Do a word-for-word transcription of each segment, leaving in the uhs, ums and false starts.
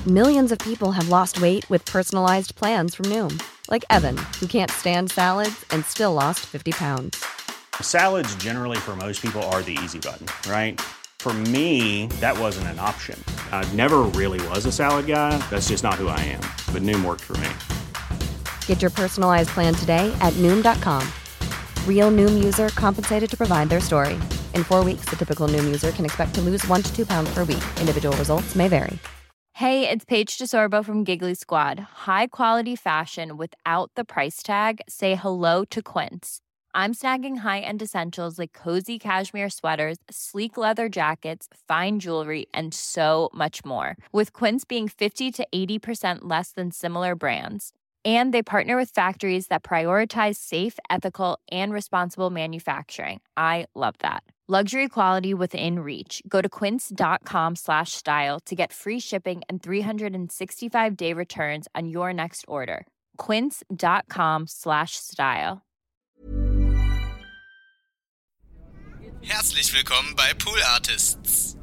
Millions of people have lost weight with personalized plans from Noom. Like Evan, who can't stand salads and still lost fifty pounds. Salads generally for most people are the easy button, right? For me, that wasn't an option. I never really was a salad guy. That's just not who I am. But Noom worked for me. Get your personalized plan today at Noom dot com. Real Noom user compensated to provide their story. In four weeks, the typical Noom user can expect to lose one to two pounds per week. Individual results may vary. Hey, it's Paige DeSorbo from Giggly Squad. High quality fashion without the price tag. Say hello to Quince. I'm snagging high-end essentials like cozy cashmere sweaters, sleek leather jackets, fine jewelry, and so much more. With Quince being fifty to eighty percent less than similar brands. And they partner with factories that prioritize safe, ethical, and responsible manufacturing. I love that. Luxury quality within reach. Go to quince.com slash style to get free shipping and three sixty-five day returns on your next order. Quince.com slash style. Herzlich willkommen bei Pool Artists.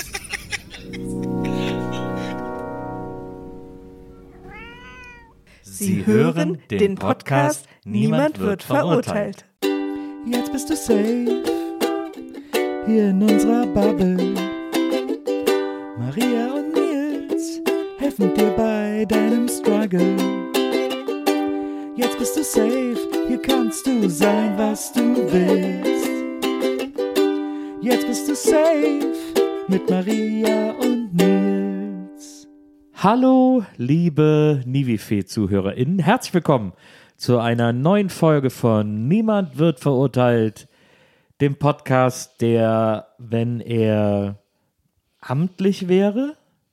Sie hören den Podcast Niemand wird verurteilt. Jetzt bist du safe, hier in unserer Bubble. Maria und Nils helfen dir bei deinem Struggle. Jetzt bist du safe, hier kannst du sein, was du willst. Jetzt bist du safe mit Maria und Nils. Hallo, liebe Nivifee-ZuhörerInnen. Herzlich willkommen zu einer neuen Folge von Niemand wird verurteilt, dem Podcast, der, wenn er amtlich wäre,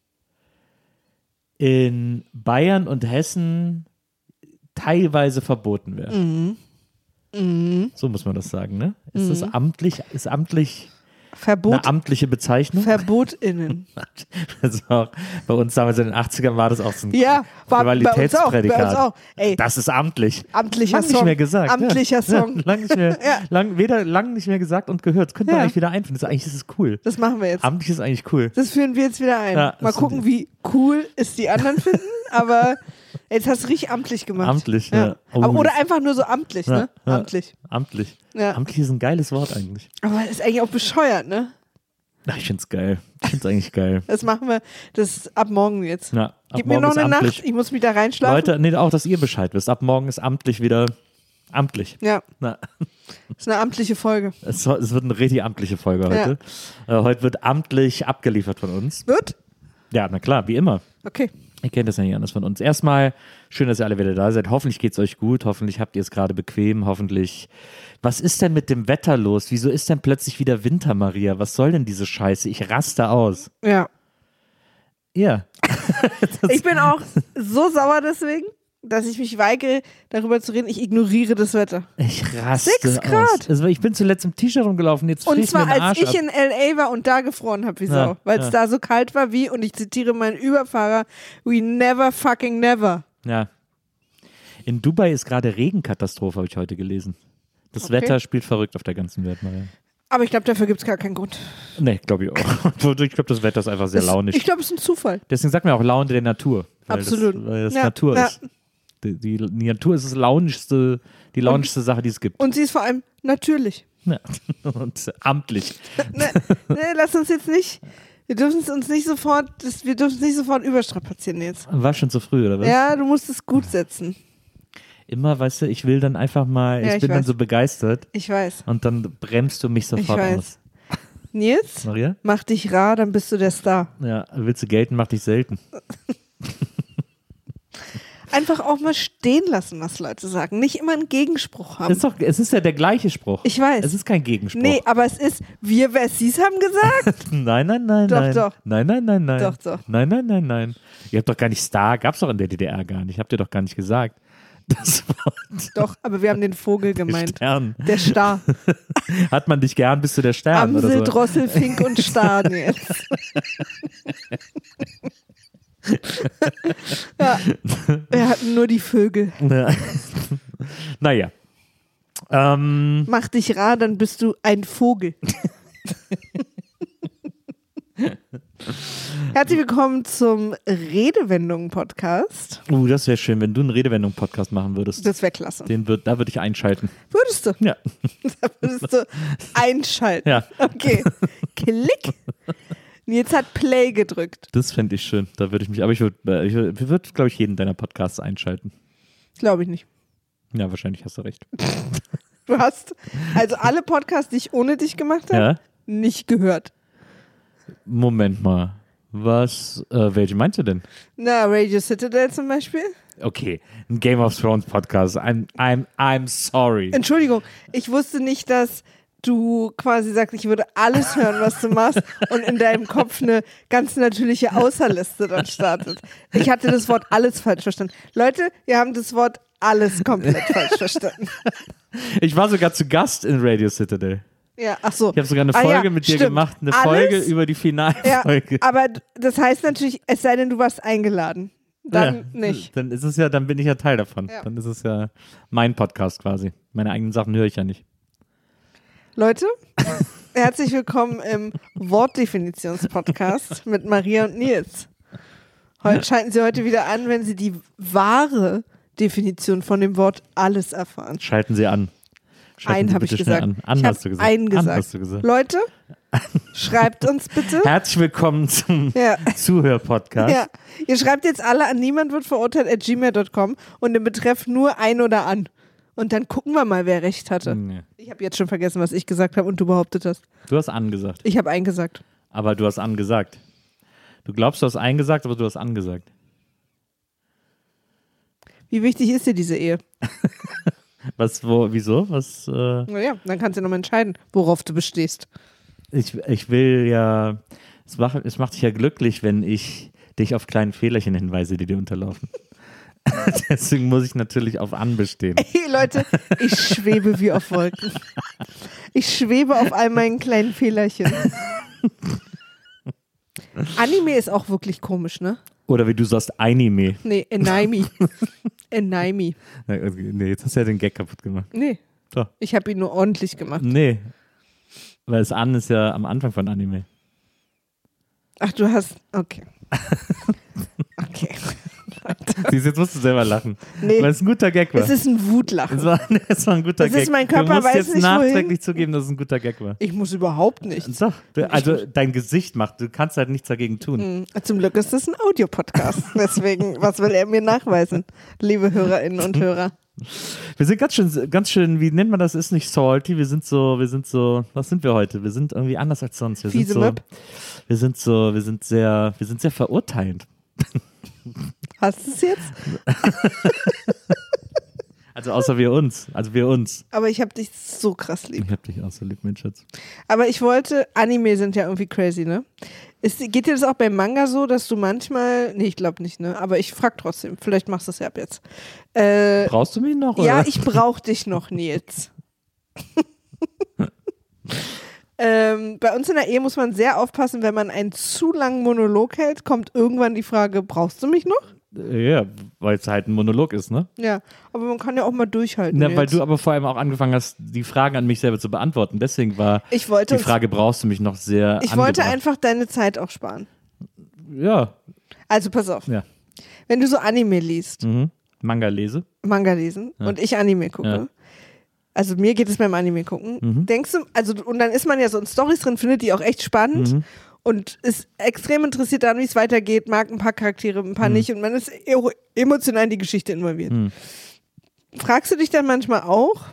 in Bayern und Hessen teilweise verboten wäre. Mhm. Mhm. So muss man das sagen, ne? Ist das amtlich, ist amtlich Verbot, eine amtliche Bezeichnung? VerbotInnen. Das auch, bei uns damals in den achtzigern war das auch so ein ja, war Qualitätsprädikat. Bei uns auch. Ey, das ist amtlich. Amtlicher lang Song. nicht mehr gesagt. Amtlicher ja. Song. Ja, lang nicht mehr, ja. lang, weder lang nicht mehr gesagt und gehört. Das könnte ja. man eigentlich wieder einführen. Das ist eigentlich das ist cool. Das machen wir jetzt. Amtlich ist eigentlich cool. Das führen wir jetzt wieder ein. Ja, Mal gucken, wie cool es die anderen finden, aber jetzt hast du richtig amtlich gemacht. Amtlich, ja. ja. Oh. Aber, oder einfach nur so amtlich, ja, ne? Ja. Amtlich. Amtlich. Ja. Amtlich ist ein geiles Wort eigentlich. Aber ist eigentlich auch bescheuert, ne? Ach, ich find's geil. Ich find's eigentlich geil. Das machen wir, das ist ab morgen jetzt. Ja, ab Gib morgen mir noch eine amtlich. Nacht, ich muss mich da reinschlafen. Leute, nee, auch, dass ihr Bescheid wisst. Ab morgen ist amtlich wieder amtlich. Ja. Na. Das ist eine amtliche Folge. Es, es wird eine richtig amtliche Folge heute. Ja. Äh, heute wird amtlich abgeliefert von uns. Wird? Ja, na klar, wie immer. Okay. Ihr kennt das ja nicht anders von uns. Erstmal, schön, dass ihr alle wieder da seid. Hoffentlich geht's euch gut. Hoffentlich habt ihr es gerade bequem. Hoffentlich. Was ist denn mit dem Wetter los? Wieso ist denn plötzlich wieder Winter, Maria? Was soll denn diese Scheiße? Ich raste aus. Ja. Ja. Ich bin auch so sauer deswegen, dass ich mich weigere, darüber zu reden. Ich ignoriere das Wetter. Ich raste Sechs Grad. aus. Also ich bin zuletzt im T-Shirt rumgelaufen. Jetzt und friert zwar, mir den als Arsch ich ab. in L A war und da gefroren habe wie Sau. Ja, weil es ja. da so kalt war wie, und ich zitiere meinen Überfahrer, we never fucking never. Ja. In Dubai ist gerade Regenkatastrophe, habe ich heute gelesen. Das Okay. Wetter spielt verrückt auf der ganzen Welt, Maria. Aber ich glaube, dafür gibt es gar keinen Grund. Nee, glaube ich auch. Ich glaube, das Wetter ist einfach sehr Es- launig. Ich glaube, es ist ein Zufall. Deswegen sagt man auch Laune der Natur. Weil Absolut. Das, weil das Ja, Natur ja. ist. Die, die, die Natur ist das launischste, die launischste Sache, die es gibt. Und sie ist vor allem natürlich. Ja. Und amtlich. Ne, ne, lass uns jetzt nicht, wir dürfen es uns nicht sofort, das, wir dürfen es nicht sofort überstrapazieren jetzt. War schon zu früh, oder was? Ja, du musst es gut setzen. Immer, weißt du, ich will dann einfach mal, Ja, ich ich bin dann weiß. so begeistert Ich weiß. und dann bremst du mich Ich sofort weiß. aus. Nils, Maria? mach dich rar, dann bist du der Star. Ja, willst du gelten, mach dich selten. Einfach auch mal stehen lassen, was Leute sagen. Nicht immer einen Gegenspruch haben. Es ist, doch, es ist ja der gleiche Spruch. Ich weiß. Es ist kein Gegenspruch. Nee, aber es ist, wir Wessis haben gesagt. Nein, nein, nein, Doch, nein. doch. Nein, nein, nein, nein. Doch, doch. Nein, nein, nein, nein. Ihr habt doch gar nicht Star, gab's doch in der D D R gar nicht. Habt ihr doch gar nicht gesagt. Das Wort Doch, aber wir haben den Vogel gemeint. Stern. Der Star. Hat man dich gern, bist du der Stern Amsel, oder so. Drossel, Fink und Star jetzt. Ja, wir hatten nur die Vögel. Naja. Ähm, Mach dich rar, dann bist du ein Vogel. Herzlich willkommen zum Redewendungen-Podcast. Uh, das wäre schön, wenn du einen Redewendung-Podcast machen würdest. Das wäre klasse. Den würd, da würde ich einschalten. Würdest du? Ja. Da würdest du einschalten. Ja. Okay. Klick. Nils hat Play gedrückt. Das fände ich schön. Da würde ich mich, aber ich würde, ich würde, würd, glaube ich, jeden deiner Podcasts einschalten. Glaube ich nicht. Ja, wahrscheinlich hast du recht. Du hast also alle Podcasts, die ich ohne dich gemacht habe, Ja? nicht gehört. Moment mal. Was, äh, welche meinst du denn? Na, Radio Citadel zum Beispiel. Okay, ein Game of Thrones Podcast. I'm, I'm, I'm sorry. Entschuldigung, ich wusste nicht, dass du quasi sagst, ich würde alles hören, was du machst und in deinem Kopf eine ganz natürliche Außerliste dann startet. Ich hatte das Wort alles falsch verstanden. Leute, wir haben das Wort alles komplett falsch verstanden. Ich war sogar zu Gast in Radio Citadel. Ja, ach so. Ich habe sogar eine Ah, Folge ja, mit dir stimmt. gemacht, eine Alles? Folge über die Ja, Finalfolge. aber das heißt natürlich, es sei denn, du warst eingeladen. Dann ja, nicht. Dann ist es ja, dann bin ich ja Teil davon. Ja. Dann ist es ja mein Podcast quasi. Meine eigenen Sachen höre ich ja nicht. Leute, herzlich willkommen im Wortdefinitions-Podcast mit Maria und Nils. Heute schalten Sie heute wieder an, wenn Sie die wahre Definition von dem Wort alles erfahren. Schalten Sie an. Schalten Ein Sie habe ich bitte schnell gesagt. An, an ich hast du habe gesagt. einen An gesagt. hast du gesagt. Leute, schreibt uns bitte. Herzlich willkommen zum Ja. Zuhörpodcast. Ja, ihr schreibt jetzt alle an niemand wird verurteilt at gmail dot com und im Betreff nur ein oder an. Und dann gucken wir mal, wer recht hatte. Nee. Ich habe jetzt schon vergessen, was ich gesagt habe und du behauptet hast. Du hast angesagt. Ich habe eingesagt. Aber du hast angesagt. Du glaubst, du hast eingesagt, aber du hast angesagt. Wie wichtig ist dir diese Ehe? Was, wo, wieso? Was, äh, Naja, dann kannst du nochmal entscheiden, worauf du bestehst. ich, ich will ja, es macht, es macht dich ja glücklich, wenn ich dich auf kleine Fehlerchen hinweise, die dir unterlaufen. Deswegen muss ich natürlich auf an bestehen. Hey Leute, ich schwebe wie auf Wolken. Ich schwebe auf all meinen kleinen Fehlerchen. Anime ist auch wirklich komisch, ne? Oder wie du sagst, Anime. Nee, Enaimi. Enaimi. Nee, jetzt hast du ja den Gag kaputt gemacht. Nee, Doch. ich habe ihn nur ordentlich gemacht. Nee. Weil das An ist ja am Anfang von Anime. Ach, du hast, okay. Okay. Siehst, jetzt musst du selber lachen. Nee. Weil es ein guter Gag war. Es ist ein Wutlachen. Es war, es war ein guter Das Gag. ist mein Körper, du musst weiß jetzt nicht, nachträglich wohin. zugeben, dass es ein guter Gag war. Ich muss überhaupt nichts. Doch, du, also dein Gesicht macht, du kannst halt nichts dagegen tun. Hm, Zum Glück ist das ein Audiopodcast. Deswegen, was will er mir nachweisen, liebe Hörerinnen und Hörer? Wir sind ganz schön, ganz schön, wie nennt man das, ist nicht salty, wir sind so, wir sind so, was sind wir heute? Wir sind irgendwie anders als sonst. Wir Fiese sind so, Möb. wir sind so, wir sind sehr, wir sind sehr verurteilend. Hast du es jetzt? Also außer wir uns, also wir uns. Aber ich habe dich so krass lieb. Ich hab dich auch so lieb, mein Schatz. Aber ich wollte, Anime sind ja irgendwie crazy, ne? Ist, geht dir das auch beim Manga so, dass du manchmal, nee, ich glaube nicht, ne? Aber ich frag trotzdem, vielleicht machst du es ja ab jetzt. Äh, Brauchst du mich noch? ja, oder? ich brauch dich noch, Nils. ähm, bei uns in der Ehe muss man sehr aufpassen, wenn man einen zu langen Monolog hält, kommt irgendwann die Frage, brauchst du mich noch? Ja, weil es halt ein Monolog ist, ne? Ja, aber man kann ja auch mal durchhalten. Na, weil Nils. du aber vor allem auch angefangen hast, die Fragen an mich selber zu beantworten. Deswegen war ich wollte die Frage, brauchst du mich noch sehr Ich wollte angebracht. einfach deine Zeit auch sparen. Ja, Also pass auf. Ja. Wenn du so Anime liest, mhm. Manga lese. Manga lesen Ja. und ich Anime gucke, Ja. also mir geht es beim Anime gucken, Mhm. denkst du, also und dann ist man ja so in Storys drin, findet die auch echt spannend Mhm. und ist extrem interessiert daran, wie es weitergeht, mag ein paar Charaktere, ein paar Mhm. nicht und man ist e- emotional in die Geschichte involviert. Mhm. Fragst du dich dann manchmal auch,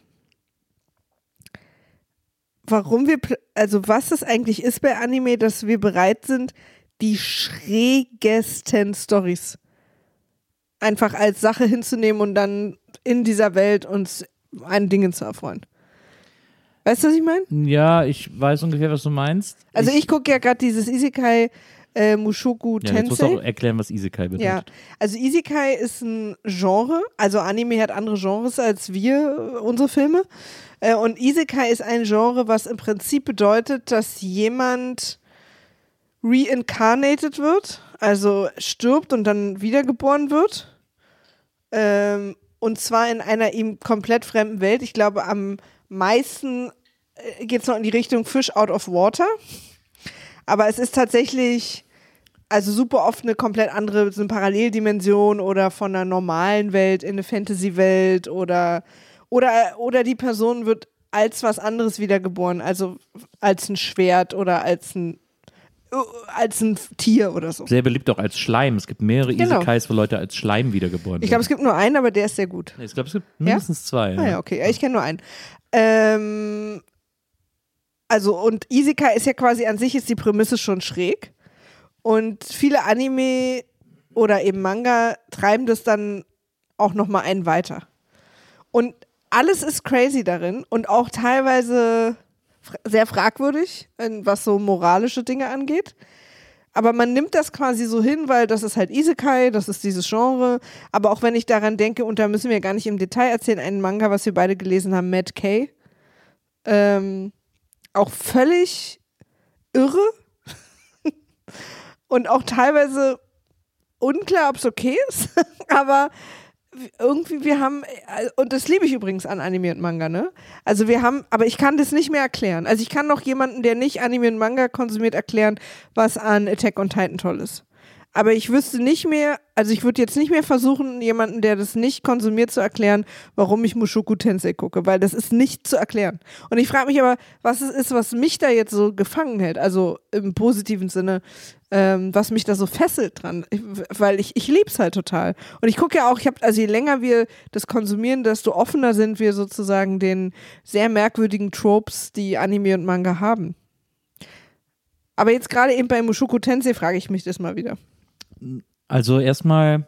warum wir, pl- also was es eigentlich ist bei Anime, dass wir bereit sind, die schrägesten Storys einfach als Sache hinzunehmen und dann in dieser Welt uns an Dingen zu erfreuen. Weißt du, was ich meine? Ja, ich weiß ungefähr, was du meinst. Also ich, gucke ja gerade dieses Isekai äh, Mushoku ja, jetzt musst du Tensei. auch erklären, was Isekai bedeutet. Ja, also Isekai ist ein Genre, also Anime hat andere Genres als wir, äh, unsere Filme. Äh, und Isekai ist ein Genre, was im Prinzip bedeutet, dass jemand reincarnated wird, also stirbt und dann wiedergeboren wird. Ähm, und zwar in einer ihm komplett fremden Welt. Ich glaube, am meisten geht es noch in die Richtung Fish out of water. Aber es ist tatsächlich Also super oft eine komplett andere, so eine Paralleldimension oder von einer normalen Welt in eine Fantasy-Welt oder, oder, oder die Person wird als was anderes wiedergeboren, also als ein Schwert oder als ein als ein Tier oder so. Sehr beliebt auch als Schleim. Es gibt mehrere Genau. Isekais, wo Leute als Schleim wiedergeboren werden. Ich glaube, es gibt nur einen, aber der ist sehr gut. Ich glaube, es gibt mindestens zwei. Ah ja, okay. Ja, ich kenne nur einen. Ähm, also und Isekai ist ja quasi an sich ist die Prämisse schon schräg und viele Anime oder eben Manga treiben das dann auch nochmal einen weiter. Und alles ist crazy darin und auch teilweise sehr fragwürdig, was so moralische Dinge angeht. Aber man nimmt das quasi so hin, weil das ist halt Isekai, das ist dieses Genre. Aber auch wenn ich daran denke, und da müssen wir gar nicht im Detail erzählen, einen Manga, was wir beide gelesen haben, Mad K. Ähm, auch völlig irre. Und auch teilweise unklar, ob es okay ist. Aber irgendwie, wir haben, und das liebe ich übrigens an Anime und Manga, ne? Also wir haben, aber ich kann das nicht mehr erklären. Also ich kann noch jemanden, der nicht Anime und Manga konsumiert, erklären, was an Attack on Titan toll ist. Aber ich wüsste nicht mehr, also ich würde jetzt nicht mehr versuchen, jemanden, der das nicht konsumiert, zu erklären, warum ich Mushoku Tensei gucke, weil das ist nicht zu erklären. Und ich frage mich aber, was es ist, was mich da jetzt so gefangen hält, also im positiven Sinne, ähm, was mich da so fesselt dran, ich, weil ich, ich liebe es halt total. Und ich gucke ja auch, ich habe, also je länger wir das konsumieren, desto offener sind wir sozusagen den sehr merkwürdigen Tropes, die Anime und Manga haben. Aber jetzt gerade eben bei Mushoku Tensei frage ich mich das mal wieder. Also erstmal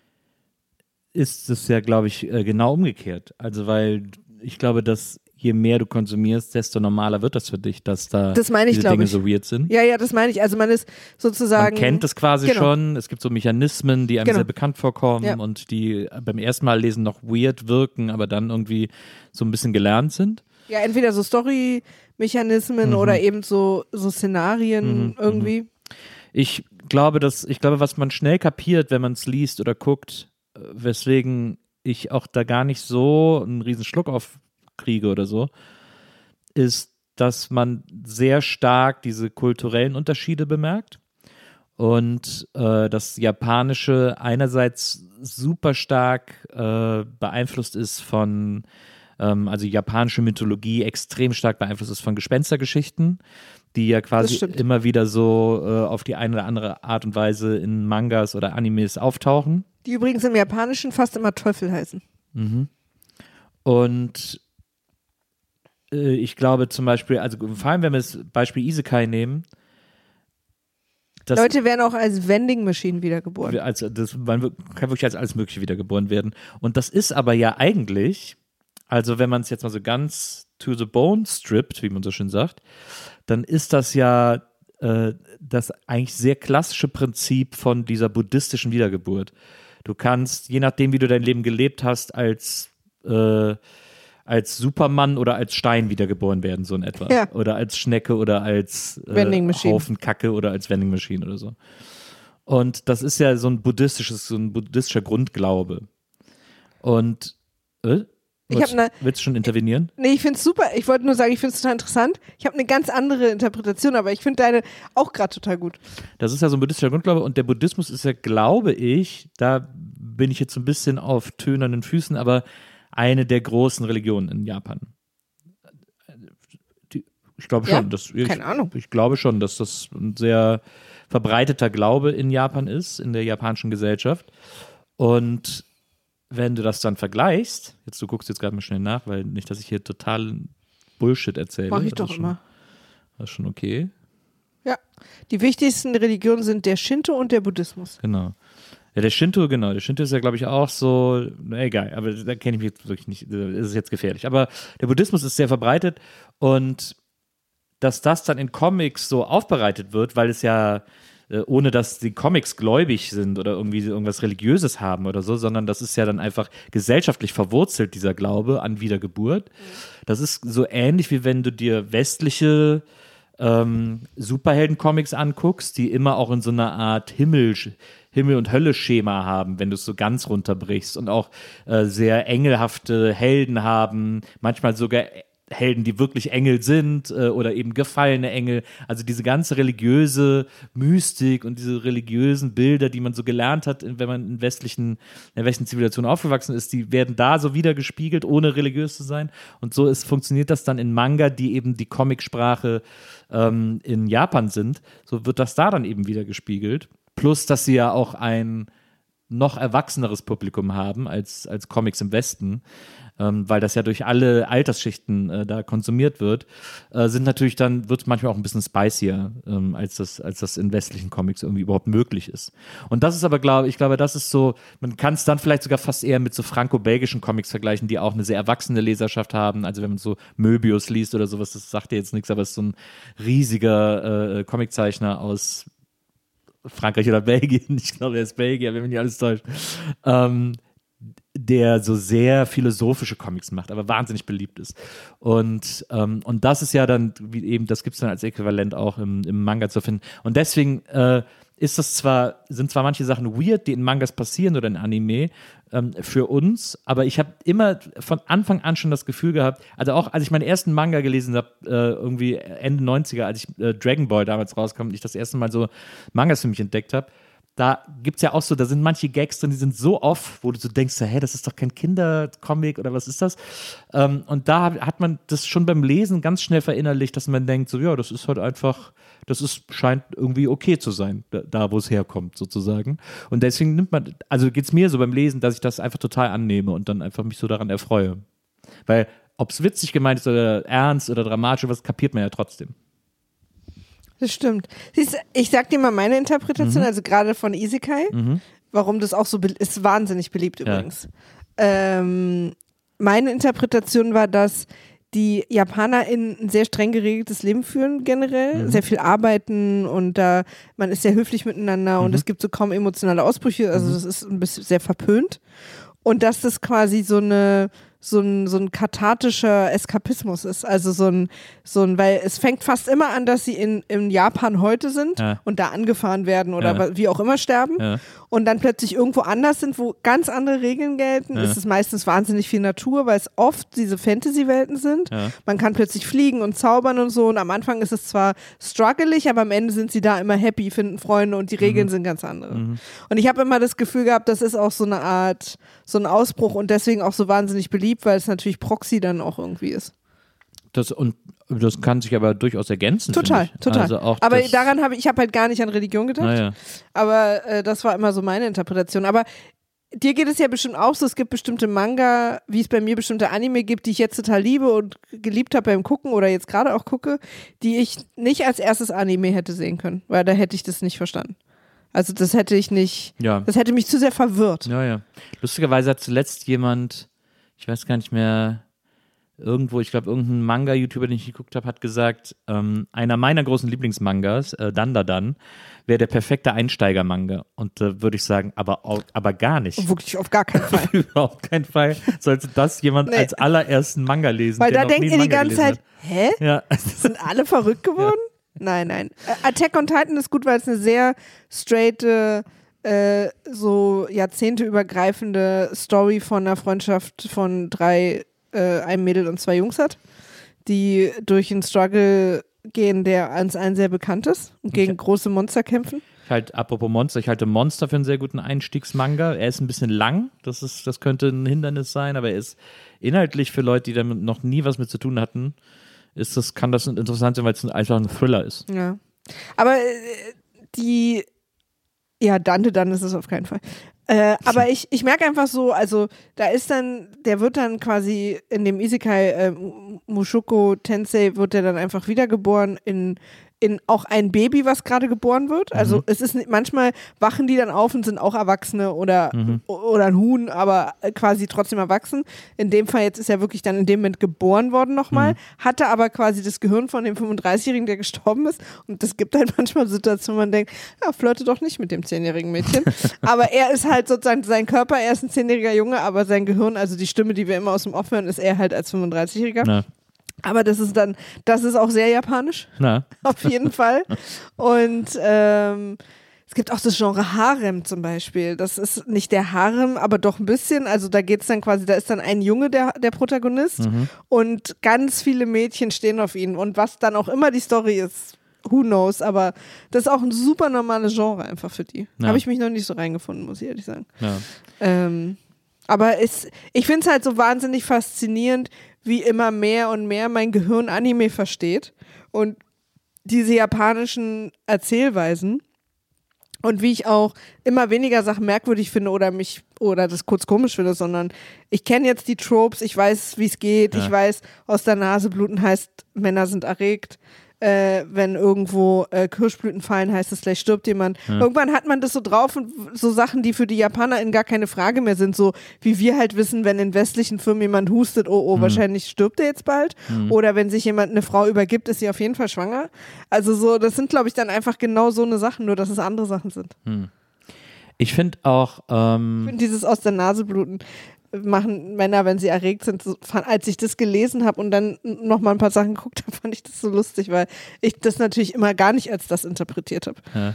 ist es ja, glaube ich, genau umgekehrt. Also weil ich glaube, dass je mehr du konsumierst, desto normaler wird das für dich, dass da das meine ich, diese Dinge ich. so weird sind. Ja, ja, das meine ich. Also man ist sozusagen... Man kennt es quasi genau. schon. Es gibt so Mechanismen, die einem Genau. sehr bekannt vorkommen Ja. und die beim ersten Mal lesen noch weird wirken, aber dann irgendwie so ein bisschen gelernt sind. Ja, entweder so Story-Mechanismen Mhm. oder eben so, so Szenarien Mhm, irgendwie. Ich glaube, dass, ich glaube, was man schnell kapiert, wenn man es liest oder guckt, äh, weswegen ich auch da gar nicht so einen riesen Schluck aufkriege oder so, ist, dass man sehr stark diese kulturellen Unterschiede bemerkt und äh, das Japanische einerseits super stark äh, beeinflusst ist von, ähm, also japanische Mythologie extrem stark beeinflusst ist von Gespenstergeschichten, die ja Das quasi stimmt. immer wieder so äh, auf die eine oder andere Art und Weise in Mangas oder Animes auftauchen. Die übrigens im Japanischen fast immer Teufel heißen. Mhm. Und äh, ich glaube zum Beispiel, also vor allem wenn wir das Beispiel Isekai nehmen, das, Leute werden auch als Vending Machine wiedergeboren. als, das, man kann wirklich als alles Mögliche wiedergeboren werden. Und das ist aber ja eigentlich, also wenn man es jetzt mal so ganz to the bone strippt, wie man so schön sagt, dann ist das ja äh, das eigentlich sehr klassische Prinzip von dieser buddhistischen Wiedergeburt. Du kannst, je nachdem, wie du dein Leben gelebt hast, als, äh, als Supermann oder als Stein wiedergeboren werden, so in etwa. Ja. Oder als Schnecke oder als äh, Vending Machine. Haufen Kacke oder als Vending Machine oder so. Und das ist ja so ein buddhistisches, so ein buddhistischer Grundglaube. Und äh? Ich willst, hab ne- willst du schon intervenieren? Nee, ich finde es super. Ich wollte nur sagen, ich finde es total interessant. Ich habe eine ganz andere Interpretation, aber ich finde deine auch gerade total gut. Das ist ja so ein buddhistischer Grundglaube und der Buddhismus ist ja, glaube ich, da bin ich jetzt so ein bisschen auf tönernen Füßen, aber eine der großen Religionen in Japan. Die, ich glaube Ja? schon, dass, ich, Keine Ahnung. ich glaube schon, dass das ein sehr verbreiteter Glaube in Japan ist, in der japanischen Gesellschaft. Und wenn du das dann vergleichst, jetzt du guckst jetzt gerade mal schnell nach, weil nicht, dass ich hier total Bullshit erzähle. Mache ich Das doch ist schon, immer. Das ist schon okay. Ja. Die wichtigsten Religionen sind der Shinto und der Buddhismus. Genau. Ja, der Shinto, genau. Der Shinto ist ja, glaube ich, auch so, na, egal, aber da kenne ich mich jetzt wirklich nicht, das ist jetzt gefährlich. Aber der Buddhismus ist sehr verbreitet und dass das dann in Comics so aufbereitet wird, weil es ja, äh, ohne dass die Comics gläubig sind oder irgendwie irgendwas Religiöses haben oder so, sondern das ist ja dann einfach gesellschaftlich verwurzelt, dieser Glaube an Wiedergeburt. Das ist so ähnlich, wie wenn du dir westliche ähm, Superhelden-Comics anguckst, die immer auch in so einer Art Himmel, Himmel- und Hölle-Schema haben, wenn du es so ganz runterbrichst und auch äh, sehr engelhafte Helden haben, manchmal sogar Helden, die wirklich Engel sind äh, oder eben gefallene Engel. Also diese ganze religiöse Mystik und diese religiösen Bilder, die man so gelernt hat, wenn man in westlichen, in der westlichen Zivilisation aufgewachsen ist, die werden da so wieder gespiegelt, ohne religiös zu sein. Und so ist, funktioniert das dann in Manga, die eben die Comicsprache ähm, in Japan sind. So wird das da dann eben wieder gespiegelt. Plus, dass sie ja auch ein noch erwachseneres Publikum haben als, als Comics im Westen. Ähm, weil das ja durch alle Altersschichten äh, da konsumiert wird, äh, sind natürlich dann, wird es manchmal auch ein bisschen spicier, ähm, als das, als das in westlichen Comics irgendwie überhaupt möglich ist. Und das ist aber, glaube ich, glaube, das ist so, man kann es dann vielleicht sogar fast eher mit so franco-belgischen Comics vergleichen, die auch eine sehr erwachsene Leserschaft haben. Also wenn man so Möbius liest oder sowas, das sagt ja jetzt nichts, aber es ist so ein riesiger äh, Comiczeichner aus Frankreich oder Belgien, ich glaube, er ist Belgier, wenn mich nicht alles täuscht, ähm, der so sehr philosophische Comics macht, aber wahnsinnig beliebt ist. Und, ähm, und das ist ja dann, wie eben, das gibt es dann als Äquivalent auch im, im Manga zu finden. Und deswegen äh, ist das zwar, sind zwar manche Sachen weird, die in Mangas passieren oder in Anime, ähm, für uns, aber ich habe immer von Anfang an schon das Gefühl gehabt, also auch als ich meinen ersten Manga gelesen habe, äh, irgendwie Ende neunziger, als ich äh, Dragon Ball damals rauskam und ich das erste Mal so Mangas für mich entdeckt habe, da gibt es ja auch so, da sind manche Gags drin, die sind so off, wo du so denkst, hä, das ist doch kein Kindercomic oder was ist das? Ähm, und da hat man das schon beim Lesen ganz schnell verinnerlicht, dass man denkt, so ja, das ist halt einfach, das ist, scheint irgendwie okay zu sein, da, da wo es herkommt sozusagen. Und deswegen nimmt man, also geht es mir so beim Lesen, dass ich das einfach total annehme und dann einfach mich so daran erfreue. Weil ob es witzig gemeint ist oder ernst oder dramatisch, was kapiert man ja trotzdem. Das stimmt. Siehst, ich sag dir mal meine Interpretation, mhm. also gerade von Isekai, mhm. warum das auch so be- ist, wahnsinnig beliebt übrigens. Ja. Ähm, meine Interpretation war, dass die JapanerInnen ein sehr streng geregeltes Leben führen generell, mhm. sehr viel arbeiten und da man ist sehr höflich miteinander mhm. und es gibt so kaum emotionale Ausbrüche, also mhm. das ist ein bisschen sehr verpönt. Und dass das quasi so eine so ein, so ein kathartischer Eskapismus ist. Also so ein, so ein, weil es fängt fast immer an, dass sie in, in Japan heute sind ja. und da angefahren werden oder ja. wie auch immer sterben ja. und dann plötzlich irgendwo anders sind, wo ganz andere Regeln gelten. Ja. Es ist meistens wahnsinnig viel Natur, weil es oft diese Fantasy-Welten sind. Ja. Man kann plötzlich fliegen und zaubern und so und am Anfang ist es zwar struggelig, aber am Ende sind sie da immer happy, finden Freunde und die Regeln mhm. sind ganz andere. Mhm. Und ich habe immer das Gefühl gehabt, das ist auch so eine Art, so ein Ausbruch und deswegen auch so wahnsinnig beliebt, weil es natürlich Proxy dann auch irgendwie ist. Das, und das kann sich aber durchaus ergänzen. Total, total. Also auch aber daran habe ich, ich habe halt gar nicht an Religion gedacht. Naja. Aber äh, das war immer so meine Interpretation. Aber dir geht es ja bestimmt auch so, es gibt bestimmte Manga, wie es bei mir bestimmte Anime gibt, die ich jetzt total liebe und geliebt habe beim Gucken oder jetzt gerade auch gucke, die ich nicht als erstes Anime hätte sehen können, weil da hätte ich das nicht verstanden. Also das hätte ich nicht, ja. das hätte mich zu sehr verwirrt. Ja, ja. Lustigerweise hat zuletzt jemand, ich weiß gar nicht mehr, irgendwo, ich glaube, irgendein Manga-YouTuber, den ich geguckt habe, hat gesagt, ähm, einer meiner großen Lieblingsmangas, äh, Dandadan, wäre der perfekte Einsteiger-Manga. Und da äh, würde ich sagen, aber, aber gar nicht. Wirklich auf gar keinen Fall. Überhaupt keinen Fall sollte das jemand nee. als allerersten Manga lesen. Weil der da denkt ihr die ganze Zeit, hä? Ja. Sind alle verrückt geworden? Ja. Nein, nein. Attack on Titan ist gut, weil es eine sehr straighte, äh, so jahrzehnteübergreifende Story von einer Freundschaft von drei, äh, einem Mädel und zwei Jungs hat, die durch einen Struggle gehen, der als einen sehr bekannt ist und gegen okay. große Monster kämpfen. Ich halte, apropos Monster, ich halte Monster für einen sehr guten Einstiegsmanga. Er ist ein bisschen lang, das, ist, das könnte ein Hindernis sein, aber er ist inhaltlich für Leute, die damit noch nie was mit zu tun hatten, ist das, kann das interessant sein, weil es einfach ein Thriller ist. Ja. Aber äh, die, ja, Dante, dann ist es auf keinen Fall. Äh, aber ich, ich merke einfach so, also da ist dann, der wird dann quasi in dem Isekai äh, Mushoku Tensei wird der dann einfach wiedergeboren in in auch ein Baby, was gerade geboren wird. Also mhm. es ist nicht, manchmal wachen die dann auf und sind auch Erwachsene oder, mhm. oder ein Huhn, aber quasi trotzdem erwachsen. In dem Fall jetzt ist er wirklich dann in dem Moment geboren worden nochmal, mhm. hatte aber quasi das Gehirn von dem fünfunddreißigjährigen, der gestorben ist. Und das gibt halt manchmal Situationen, wo man denkt, ja, flirte doch nicht mit dem zehnjährigen Mädchen. Aber er ist halt sozusagen sein Körper, er ist ein zehnjähriger Junge, aber sein Gehirn, also die Stimme, die wir immer aus dem Off hören, ist er halt als fünfunddreißigjähriger. Ja. Aber das ist dann, das ist auch sehr japanisch. Na. Auf jeden Fall. Und ähm, Es gibt auch das Genre Harem zum Beispiel. Das ist nicht der Harem, aber doch ein bisschen. Also da geht es dann quasi, da ist dann ein Junge der, der Protagonist Mhm. und ganz viele Mädchen stehen auf ihn. Und was dann auch immer die Story ist, who knows. Aber das ist auch ein super normales Genre einfach für die. Ja. Habe ich mich noch nicht so reingefunden, muss ich ehrlich sagen. Ja. Ähm, aber es, ich finde es halt so wahnsinnig faszinierend, wie immer mehr und mehr mein Gehirn Anime versteht. Und diese japanischen Erzählweisen. Und wie ich auch immer weniger Sachen merkwürdig finde oder mich oder das kurz komisch finde, sondern ich kenne jetzt die Tropes, ich weiß, wie es geht, Ja. ich weiß, aus der Nase bluten heißt, Männer sind erregt. Äh, wenn irgendwo äh, Kirschblüten fallen, heißt es, gleich stirbt jemand. Ja. Irgendwann hat man das so drauf und so Sachen, die für die JapanerInnen gar keine Frage mehr sind, so wie wir halt wissen, wenn in westlichen Firmen jemand hustet, oh, oh, Mhm. wahrscheinlich stirbt er jetzt bald. Mhm. Oder wenn sich jemand eine Frau übergibt, ist sie auf jeden Fall schwanger. Also so, das sind, glaube ich, dann einfach genau so eine Sachen, nur dass es andere Sachen sind. Ich finde auch, ähm, Ich finde dieses aus der Nase bluten machen Männer, wenn sie erregt sind. So, fand, als ich das gelesen habe und dann noch mal ein paar Sachen geguckt habe, fand ich das so lustig, weil ich das natürlich immer gar nicht als das interpretiert habe. Ja,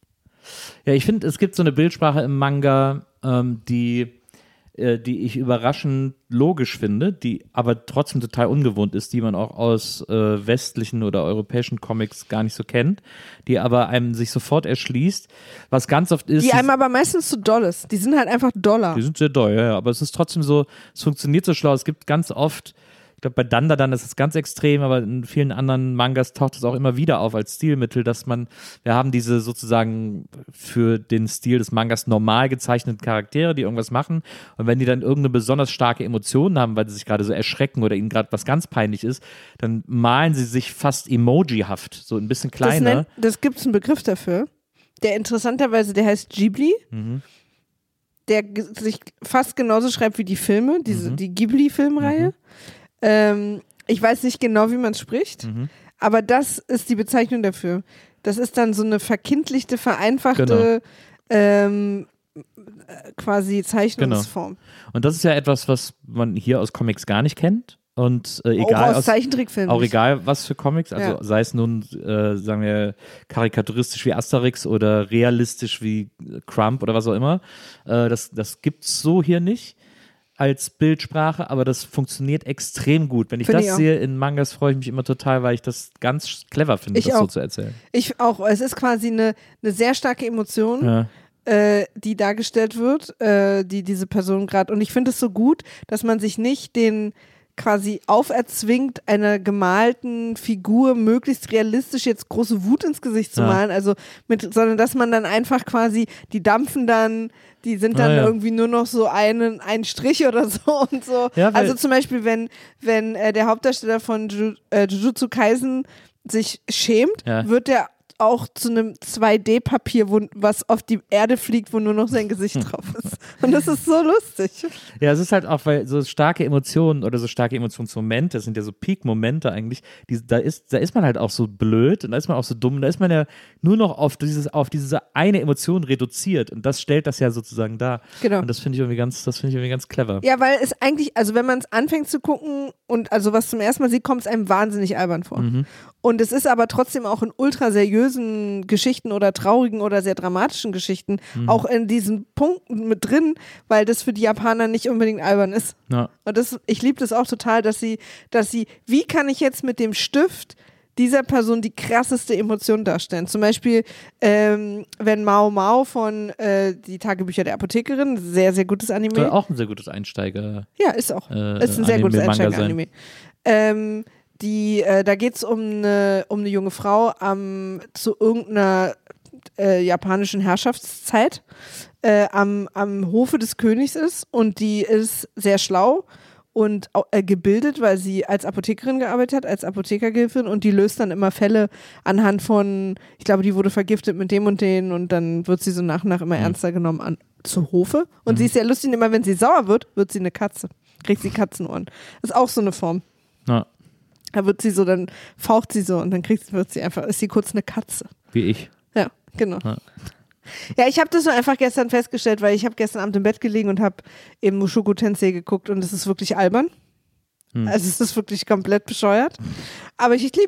ja ich finde, es gibt so eine Bildsprache im Manga, ähm, die, äh, die ich überraschend logisch finde, die aber trotzdem total ungewohnt ist, die man auch aus äh, westlichen oder europäischen Comics gar nicht so kennt, die aber einem sich sofort erschließt, was ganz oft ist. Die einem aber meistens zu doll ist. Die sind halt einfach doller. Die sind sehr doll, ja, ja, aber es ist trotzdem so, es funktioniert so schlau. Es gibt ganz oft, ich glaube bei Dandadan ist es ganz extrem, aber in vielen anderen Mangas taucht es auch immer wieder auf als Stilmittel, dass man, wir haben diese sozusagen für den Stil des Mangas normal gezeichneten Charaktere, die irgendwas machen und wenn die dann irgendeine besonders starke Emotion haben, weil sie sich gerade so erschrecken oder ihnen gerade was ganz peinlich ist, dann malen sie sich fast emojihaft, so ein bisschen Das, kleiner. nennt, das gibt es einen Begriff dafür, der interessanterweise, der heißt Ghibli, Mhm. der ge- sich fast genauso schreibt wie die Filme, diese, Mhm. die Ghibli-Filmreihe. Ähm, ich weiß nicht genau, wie man es spricht, Mhm. aber das ist die Bezeichnung dafür. Das ist dann so eine verkindlichte, vereinfachte ähm, äh, quasi Zeichnungsform. Und das ist ja etwas, was man hier aus Comics gar nicht kennt. Und äh, egal, auch aus aus, Zeichentrickfilmen. auch nicht. egal was für Comics, also Ja. sei es nun, äh, sagen wir, karikaturistisch wie Asterix oder realistisch wie äh, Crump oder was auch immer. Äh, das das gibt es so hier nicht als Bildsprache, aber das funktioniert extrem gut. Wenn ich Finde das ich auch. sehe in Mangas, freue ich mich immer total, weil ich das ganz clever finde, Ich das so auch. zu erzählen. Ich auch. Es ist quasi eine, eine sehr starke Emotion. Ja. äh, die dargestellt wird, äh, die diese Person gerade. Und ich finde es so gut, dass man sich nicht den quasi auferzwingt, einer gemalten Figur möglichst realistisch jetzt große Wut ins Gesicht zu Ja. malen, also mit, sondern dass man dann einfach quasi, die dampfen dann, die sind dann Ah, ja. irgendwie nur noch so einen, ein Strich oder so und so. Ja, weil- also zum Beispiel, wenn, wenn äh, der Hauptdarsteller von Ju, äh, Jujutsu Kaisen sich schämt, Ja. wird der auch zu einem zwei D Papier, wo, was auf die Erde fliegt, wo nur noch sein Gesicht drauf ist. Und das ist so lustig. Ja, es ist halt auch, weil so starke Emotionen oder so starke Emotionsmomente, das sind ja so Peak-Momente eigentlich, die, da, ist, da ist man halt auch so blöd und da ist man auch so dumm, da ist man ja nur noch auf, dieses, auf diese eine Emotion reduziert und das stellt das ja sozusagen dar. Genau. Und das finde ich irgendwie ganz, das finde ich irgendwie ganz clever. Ja, weil es eigentlich, also wenn man es anfängt zu gucken und also was zum ersten Mal sieht, kommt es einem wahnsinnig albern vor. Mhm. Und es ist aber trotzdem auch in ultra seriösen Geschichten oder traurigen oder sehr dramatischen Geschichten Mhm. auch in diesen Punkten mit drin, weil das für die Japaner nicht unbedingt albern ist. Ja. Und das, ich liebe das auch total, dass sie, dass sie, wie kann ich jetzt mit dem Stift dieser Person die krasseste Emotion darstellen? Zum Beispiel, ähm, wenn Mao Mao von äh, Die Tagebücher der Apothekerin, sehr, sehr gutes Anime. Soll auch ein sehr gutes Einsteiger. Ja, ist auch. Äh, ist ein sehr Anime, gutes Manga Einsteiger-Anime. Ähm, die, äh, da geht es um eine, um eine junge Frau am, zu irgendeiner äh, japanischen Herrschaftszeit äh, am, am Hofe des Königs ist und die ist sehr schlau und au- äh, gebildet, weil sie als Apothekerin gearbeitet hat, als Apothekergehilfin und die löst dann immer Fälle anhand von, ich glaube, die wurde vergiftet mit dem und den und dann wird sie so nach und nach immer ernster genommen an, zu Hofe und sie ist sehr lustig, immer wenn sie sauer wird, wird sie eine Katze, kriegt sie Katzenohren. Das ist auch so eine Form. Ja, Da wird sie so, dann faucht sie so und dann kriegt, wird sie einfach, ist sie kurz eine Katze. wie ich. Ja, genau. Ja. Ja, ich habe das so einfach gestern festgestellt, weil ich habe gestern Abend im Bett gelegen und habe eben Mushoku Tensei geguckt und es ist wirklich albern. Hm. Also es ist wirklich komplett bescheuert. Aber ich, ich lieb's.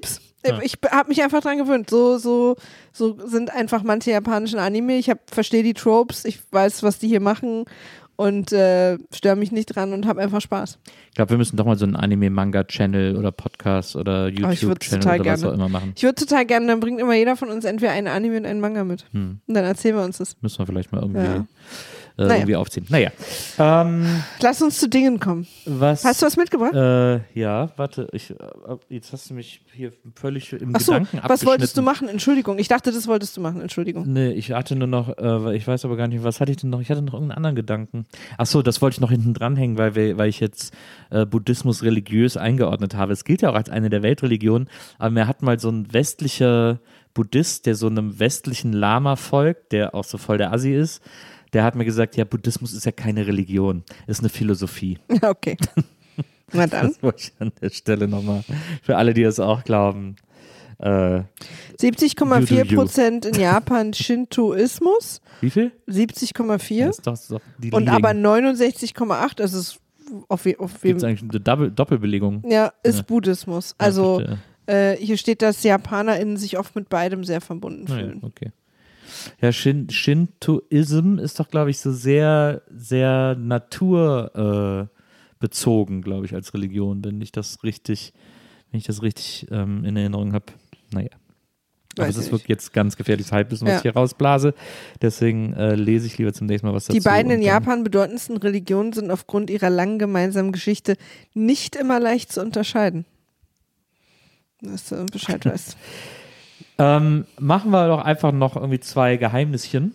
Ja. Ich habe mich einfach dran gewöhnt. So, so, so sind einfach manche japanischen Anime. Ich verstehe die Tropes, ich weiß, was die hier machen und äh, störe mich nicht dran und habe einfach Spaß. Ich glaube, wir müssen doch mal so einen Anime-Manga-Channel oder Podcast oder YouTube-Channel oder gerne. was auch immer machen. Ich würde total gerne, dann bringt immer jeder von uns entweder einen Anime und einen Manga mit. Hm. Und dann erzählen wir uns das. Müssen wir vielleicht mal irgendwie, Ja. äh, Naja. irgendwie aufziehen. Naja. Ähm, Lass uns zu Dingen kommen. was, Hast du was mitgebracht? Äh, ja, warte. Ich, äh, jetzt hast du mich hier völlig im Achso, Gedanken was wolltest du abgeschnitten. machen? Entschuldigung. Ich dachte, das wolltest du machen. Entschuldigung. Nee, ich hatte nur noch, äh, ich weiß aber gar nicht, was hatte ich denn noch? Ich hatte noch irgendeinen anderen Gedanken. Ach so, das wollte ich noch hinten dranhängen, weil, wir, weil ich jetzt äh, Buddhismus religiös eingeordnet habe. Es gilt ja auch als eine der Weltreligionen, aber mir hat mal so ein westlicher Buddhist, der so einem westlichen Lama folgt, der auch so voll der Assi ist, der hat mir gesagt, ja, Buddhismus ist ja keine Religion, ist eine Philosophie. Okay. Na dann. Das wollte ich an der Stelle nochmal, für alle, die das auch glauben. Äh, siebzig Komma vier You do you. Prozent in Japan Shintoismus. wie viel? siebzig Komma vier. Das ist doch, das ist doch die Und Liegen. aber neunundsechzig Komma acht, also es ist auf, je- auf Gibt es wem, eigentlich eine Double, Doppelbelegung? ja, ist Ja. Buddhismus. Ja, Also verstehe. äh, hier steht, dass JapanerInnen sich oft mit beidem sehr verbunden Naja, fühlen. okay. Ja, Shin Shintoism ist doch, glaube ich, so sehr, sehr naturbezogen, äh, bezogen, glaube ich, als Religion, wenn ich das richtig, wenn ich das richtig ähm, in Erinnerung habe. Naja. Aber Weiß es ist ich wirklich jetzt ganz gefährliches Halbwissen, was Ja. ich hier rausblase. Deswegen äh, lese ich lieber zum nächsten Mal was dazu. Die beiden in und dann- Japan bedeutendsten Religionen sind aufgrund ihrer langen gemeinsamen Geschichte nicht immer leicht zu unterscheiden. Dass du Bescheid weißt. Ähm, machen wir doch einfach noch irgendwie zwei Geheimnischen.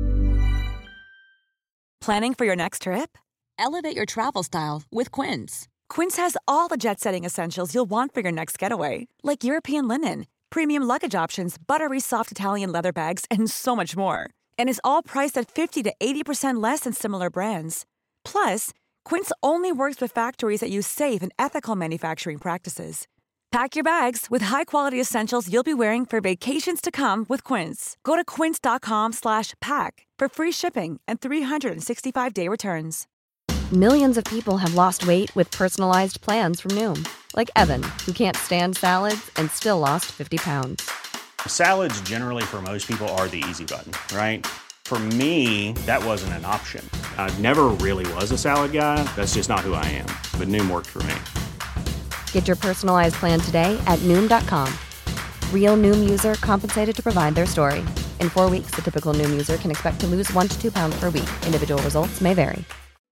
Planning for your next trip? Elevate your travel style with Quince. Quince has all the jet-setting essentials you'll want for your next getaway, like European linen, premium luggage options, buttery soft Italian leather bags, and so much more. And is all priced at fifty to eighty percent less than similar brands. Plus, Quince only works with factories that use safe and ethical manufacturing practices. Pack your bags with high-quality essentials you'll be wearing for vacations to come with Quince. Go to quince.com slash pack for free shipping and three sixty-five day returns. Millions of people have lost weight with personalized plans from Noom, like Evan, who can't stand salads and still lost fifty pounds. Salads generally for most people are the easy button, right? For me, that wasn't an option. I never really was a salad guy. That's just not who I am. But Noom worked for me. Get your personalized plan today at Noom dot com. Real Noom user compensated to provide their story. In four weeks, the typical Noom user can expect to lose one to two pounds per week. Individual results may vary.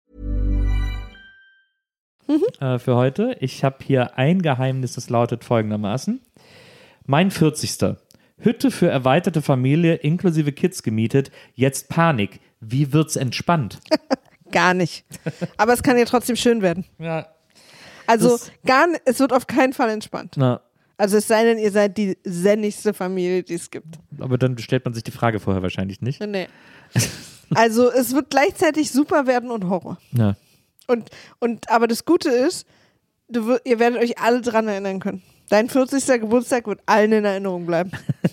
äh, für heute. Ich habe hier ein Geheimnis, das lautet folgendermaßen. Mein vierzigster Hütte für erweiterte Familie inklusive Kids gemietet. Jetzt Panik. Wie wird's entspannt? Gar nicht. Aber es kann ja trotzdem schön werden. Ja. Also Das- gar n- es wird auf keinen Fall entspannt. Na, Also es sei denn, ihr seid die sennigste Familie, die es gibt. aber dann stellt man sich die Frage vorher wahrscheinlich nicht. Nee. Also es wird gleichzeitig super werden und Horror. Ja. Und, und aber das Gute ist, du, wir- ihr werdet euch alle dran erinnern können. Dein vierzigster Geburtstag wird allen in Erinnerung bleiben.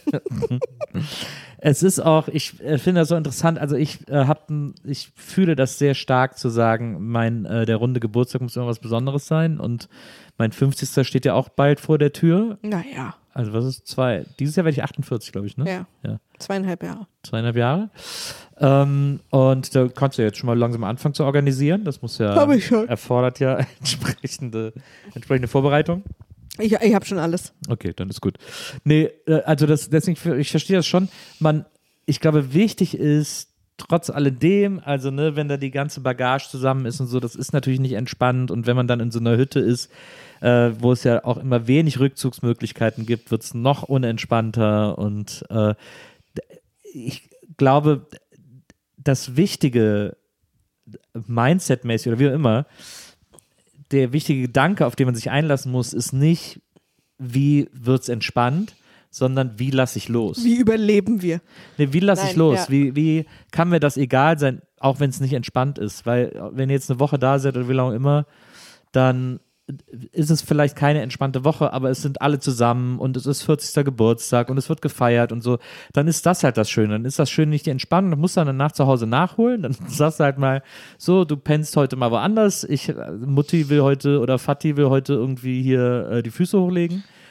Es ist auch, ich äh, finde das so interessant, also ich äh, hab, n- ich fühle das sehr stark zu sagen, mein, äh, der runde Geburtstag muss immer was Besonderes sein und mein fünfzigster steht ja auch bald vor der Tür. Naja, Also was ist zwei? Dieses Jahr werde ich achtundvierzig, glaube ich, ne? ja. Ja. Zweieinhalb Jahre. Zweieinhalb Jahre. Ähm, und da kannst du ja jetzt schon mal langsam anfangen zu organisieren. Das muss ja, Hab ich schon. erfordert ja entsprechende, entsprechende Vorbereitung. Ich, ich habe schon alles. Okay, dann ist gut. Nee, äh, also das, deswegen, ich verstehe das schon. Man, ich glaube, wichtig ist, trotz alledem, also ne, wenn da die ganze Bagage zusammen ist und so, das ist natürlich nicht entspannt. Und wenn man dann in so einer Hütte ist, äh, wo es ja auch immer wenig Rückzugsmöglichkeiten gibt, wird es noch unentspannter. Und äh, ich glaube, das Wichtige, Mindset-mäßig oder wie auch immer, der wichtige Gedanke, auf den man sich einlassen muss, ist nicht, wie wird es entspannt, sondern wie lasse ich los? Wie überleben wir? Nee, wie lasse ich Nein, los? ja. Wie, wie kann mir das egal sein, auch wenn es nicht entspannt ist? Weil wenn ihr jetzt eine Woche da seid oder wie lange immer, dann ist es vielleicht keine entspannte Woche, aber es sind alle zusammen und es ist vierzigster Geburtstag und es wird gefeiert und so, dann ist das halt das Schöne. Dann ist das Schöne nicht die Entspannung, du musst dann danach zu Hause nachholen, dann sagst du halt mal, so, du pennst heute mal woanders, ich, Mutti will heute oder Vati will heute irgendwie hier äh, die Füße hochlegen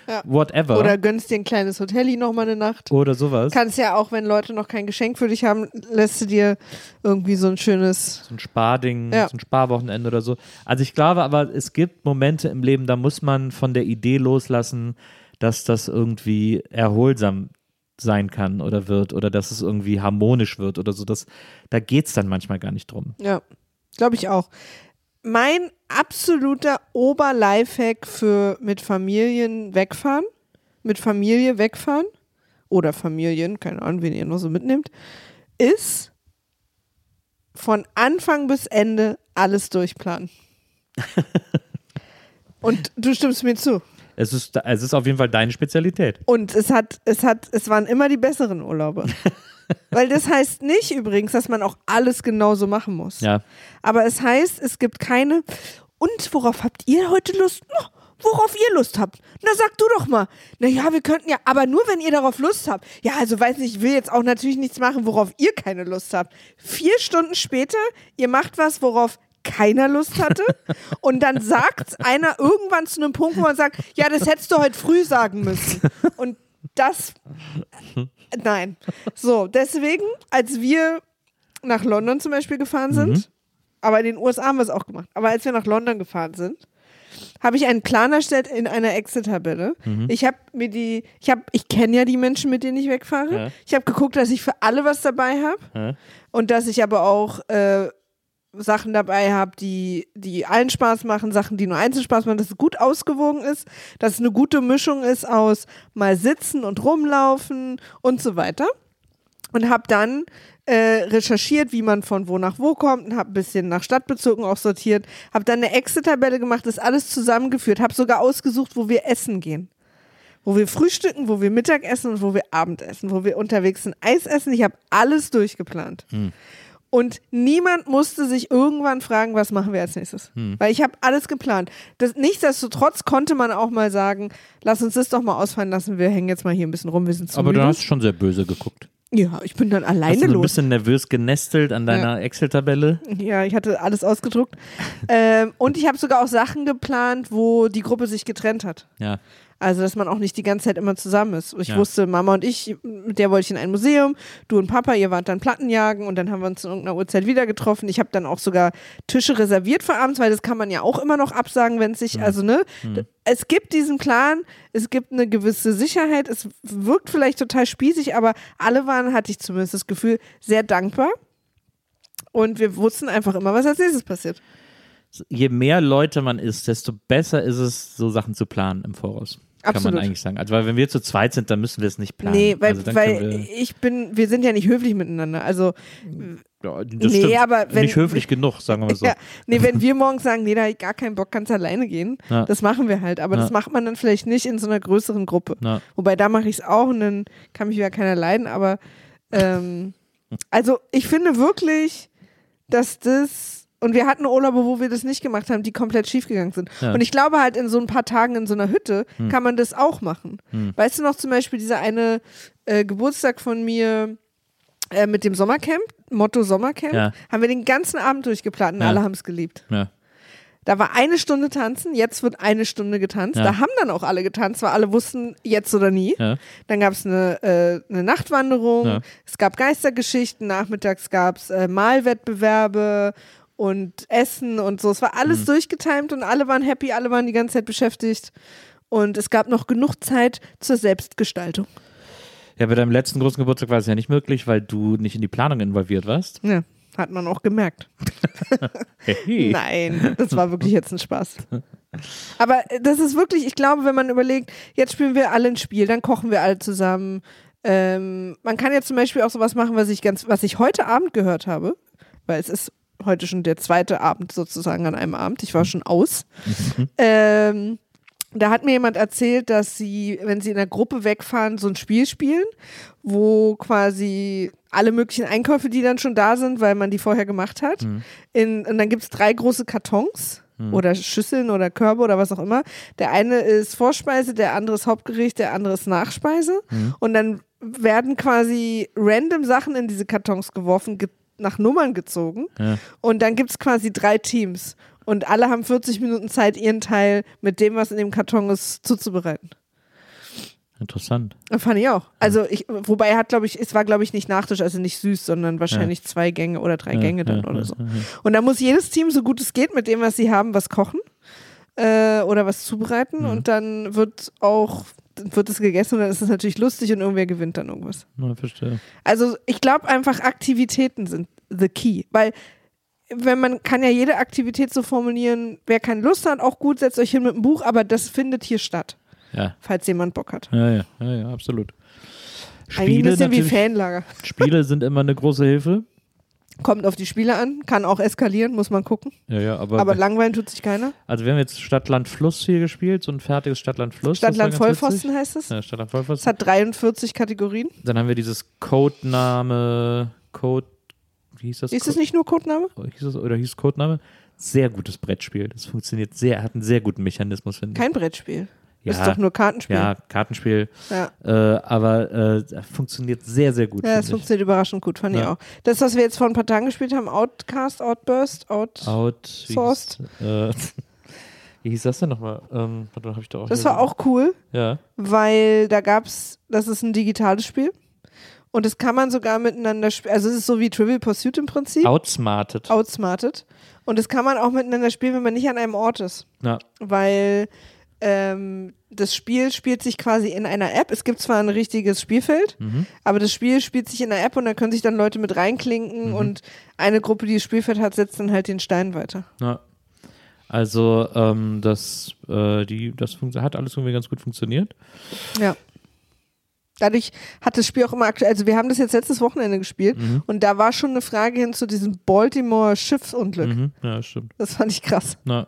Ja. whatever. Oder gönnst dir ein kleines Hotelli noch mal eine Nacht. Oder sowas. Kannst ja auch, wenn Leute noch kein Geschenk für dich haben, lässt du dir irgendwie so ein schönes... So ein Sparding, Ja. so ein Sparwochenende oder so. Also ich glaube aber, es gibt Momente im Leben, da muss man von der Idee loslassen, dass das irgendwie erholsam sein kann oder wird oder dass es irgendwie harmonisch wird oder so. Das, da geht es dann manchmal gar nicht drum. Ja, glaube ich auch. Mein absoluter Ober-Lifehack für mit Familien wegfahren, mit Familie wegfahren oder Familien, keine Ahnung, wen ihr noch so mitnehmt, ist von Anfang bis Ende alles durchplanen. Und du stimmst mir zu. Es ist, es ist auf jeden Fall deine Spezialität. Und es hat, es hat, es waren immer die besseren Urlaube. Weil das heißt nicht übrigens, dass man auch alles genauso machen muss. Ja. Aber es heißt, es gibt keine. Und worauf habt ihr heute Lust? Oh, worauf ihr Lust habt. Na, sag du doch mal. Naja, wir könnten ja, aber nur wenn ihr darauf Lust habt. Ja, also weiß nicht, ich will jetzt auch natürlich nichts machen, worauf ihr keine Lust habt. Vier Stunden später, ihr macht was, worauf keiner Lust hatte und dann sagt einer irgendwann zu einem Punkt, wo man sagt, ja, das hättest du heute früh sagen müssen. Und das, nein. So, deswegen, als wir nach London zum Beispiel gefahren sind, mhm. aber in den U S A haben wir es auch gemacht, aber als wir nach London gefahren sind, habe ich einen Plan erstellt in einer Excel-Tabelle. Mhm. Ich habe mir die, ich habe, ich kenne ja die Menschen, mit denen ich wegfahre. Ja. Ich habe geguckt, dass ich für alle was dabei habe ja. und dass ich aber auch äh, Sachen dabei habe, die, die allen Spaß machen, Sachen, die nur einzeln Spaß machen, dass es gut ausgewogen ist, dass es eine gute Mischung ist aus mal sitzen und rumlaufen und so weiter. Und habe dann äh, recherchiert, wie man von wo nach wo kommt und habe ein bisschen nach Stadtbezirken auch sortiert, habe dann eine Excel-Tabelle gemacht, das alles zusammengeführt, habe sogar ausgesucht, wo wir essen gehen. Wo wir frühstücken, wo wir Mittag essen und wo wir Abend essen, wo wir unterwegs sind Eis essen. Ich habe alles durchgeplant. Hm. Und niemand musste sich irgendwann fragen, was machen wir als nächstes. Hm. Weil ich habe alles geplant. Das, nichtsdestotrotz konnte man auch mal sagen, lass uns das doch mal ausfallen lassen, wir hängen jetzt mal hier ein bisschen rum, wir sind zu Aber müde. du hast schon sehr böse geguckt. Ja, ich bin dann alleine hast du so ein los. bisschen nervös genestelt an deiner ja. Excel-Tabelle? Ja, ich hatte alles ausgedruckt. ähm, und ich habe sogar auch Sachen geplant, wo die Gruppe sich getrennt hat. Ja. Also, dass man auch nicht die ganze Zeit immer zusammen ist. Ich ja. wusste, Mama und ich, mit der wollte ich in ein Museum, du und Papa, ihr wart dann Plattenjagen und dann haben wir uns in irgendeiner Uhrzeit wieder getroffen. Ich habe dann auch sogar Tische reserviert für abends, weil das kann man ja auch immer noch absagen, wenn es sich, mhm. also ne, mhm. es gibt diesen Plan, es gibt eine gewisse Sicherheit, es wirkt vielleicht total spießig, aber alle waren, hatte ich zumindest das Gefühl, sehr dankbar und wir wussten einfach immer, was als nächstes passiert. Je mehr Leute man ist, desto besser ist es, so Sachen zu planen im Voraus. Kann Absolut. man eigentlich sagen. Also, weil wenn wir zu zweit sind, dann müssen wir es nicht planen. Nee, weil, also weil wir ich bin, wir sind ja nicht höflich miteinander. Also, ja, das nee, stimmt. aber wenn, nicht höflich genug, sagen wir mal so. Ja, nee, wenn wir morgens sagen, nee, da habe ich gar keinen Bock, kannst alleine gehen, ja. das machen wir halt. Aber ja. das macht man dann vielleicht nicht in so einer größeren Gruppe. Ja. Wobei, da mache ich es auch und dann kann mich ja keiner leiden. Aber, ähm, also ich finde wirklich, dass das und wir hatten Urlaube, wo wir das nicht gemacht haben, die komplett schiefgegangen sind. Ja. Und ich glaube halt, in so ein paar Tagen in so einer Hütte hm. kann man das auch machen. Hm. Weißt du noch zum Beispiel dieser eine äh, Geburtstag von mir äh, mit dem Sommercamp, Motto Sommercamp, ja. haben wir den ganzen Abend durchgeplant und ja. alle haben es geliebt. Ja. Da war eine Stunde tanzen, jetzt wird eine Stunde getanzt. Ja. Da haben dann auch alle getanzt, weil alle wussten, jetzt oder nie. Ja. Dann gab es eine, äh, eine Nachtwanderung, ja. es gab Geistergeschichten, nachmittags gab es äh, Malwettbewerbe und Essen und so. Es war alles mhm. durchgetimt und alle waren happy, alle waren die ganze Zeit beschäftigt. Und es gab noch genug Zeit zur Selbstgestaltung. Ja, bei deinem letzten großen Geburtstag war es ja nicht möglich, weil du nicht in die Planung involviert warst. Ja, hat man auch gemerkt. Hey. Nein, das war wirklich jetzt ein Spaß. Aber das ist wirklich, ich glaube, wenn man überlegt, jetzt spielen wir alle ein Spiel, dann kochen wir alle zusammen. Ähm, man kann jetzt zum Beispiel auch sowas machen, was ich ganz, was ich heute Abend gehört habe, weil es ist heute schon der zweite Abend sozusagen an einem Abend. Ich war schon aus. Mhm. Ähm, da hat mir jemand erzählt, dass sie, wenn sie in der Gruppe wegfahren, so ein Spiel spielen, wo quasi alle möglichen Einkäufe, die dann schon da sind, weil man die vorher gemacht hat. Mhm. In, und dann gibt es drei große Kartons mhm. oder Schüsseln oder Körbe oder was auch immer. Der eine ist Vorspeise, der andere ist Hauptgericht, der andere ist Nachspeise. Mhm. Und dann werden quasi random Sachen in diese Kartons geworfen, ge- nach Nummern gezogen ja. und dann gibt es quasi drei Teams und alle haben vierzig Minuten Zeit, ihren Teil mit dem, was in dem Karton ist, zuzubereiten. Interessant. Fand ich auch. Also ich, wobei er hat, glaube ich, es war, glaube ich, nicht Nachtisch, also nicht süß, sondern wahrscheinlich ja. zwei Gänge oder drei ja, Gänge dann ja, oder ja, so. ja. Und da muss jedes Team, so gut es geht, mit dem, was sie haben, was kochen äh, oder was zubereiten Mhm. und dann wird auch, wird es gegessen und dann ist es natürlich lustig und irgendwer gewinnt dann irgendwas. Ja, verstehe. Also ich glaube einfach, Aktivitäten sind the key, weil wenn man kann ja jede Aktivität so formulieren, wer keine Lust hat, auch gut, setzt euch hin mit einem Buch, aber das findet hier statt. Ja. Falls jemand Bock hat. Ja, ja, ja, ja, absolut. Eigentlich ein Spiele, bisschen wie natürlich- Fanlager. Spiele sind immer eine große Hilfe. Kommt auf die Spiele an, kann auch eskalieren, muss man gucken. Ja, ja, aber, Aber langweilen tut sich keiner. also wir haben jetzt Stadt, Land, Fluss hier gespielt, so ein fertiges Stadt, Land, Fluss. Stadt, das war Land, ganz Vollpfosten witzig. heißt es. Ja, Stadt, Land, Es Vollpfosten. hat dreiundvierzig Kategorien. Dann haben wir dieses Codename, Code, wie hieß das? Ist es nicht nur Codename? Co- hieß es, oder hieß es Codename? Sehr gutes Brettspiel. Das funktioniert sehr, hat einen sehr guten Mechanismus, finde ich. Kein Brettspiel. Ja, Ist doch nur Kartenspiel. Ja, Kartenspiel. Ja. Äh, aber äh, funktioniert sehr, sehr gut. Ja, es finde ich. funktioniert überraschend gut, fand ich Ja. auch. Das, was wir jetzt vor ein paar Tagen gespielt haben, Outcast, Outburst, Out. Out. Wie Sourced. hieß, äh, wie hieß das denn nochmal? Ähm, warte, hab ich da auch Das hier- war auch cool, Ja. weil da gab's, das ist ein digitales Spiel und das kann man sogar miteinander spielen. Also es ist so wie Trivial Pursuit im Prinzip. Outsmarted. Outsmarted. Und das kann man auch miteinander spielen, wenn man nicht an einem Ort ist. Ja. Weil ähm, das Spiel spielt sich quasi in einer App. Es gibt zwar ein richtiges Spielfeld, Mhm. aber das Spiel spielt sich in einer App und da können sich dann Leute mit reinklinken Mhm. und eine Gruppe, die das Spielfeld hat, setzt dann halt den Stein weiter. Ja. Also ähm, das, äh, die, das funkt- hat alles irgendwie ganz gut funktioniert. Ja. Dadurch hat das Spiel auch immer aktuell, also wir haben das jetzt letztes Wochenende gespielt Mhm. und da war schon eine Frage hin zu diesem Baltimore Schiffsunglück. Mhm. Ja, stimmt. Das fand ich krass. Na.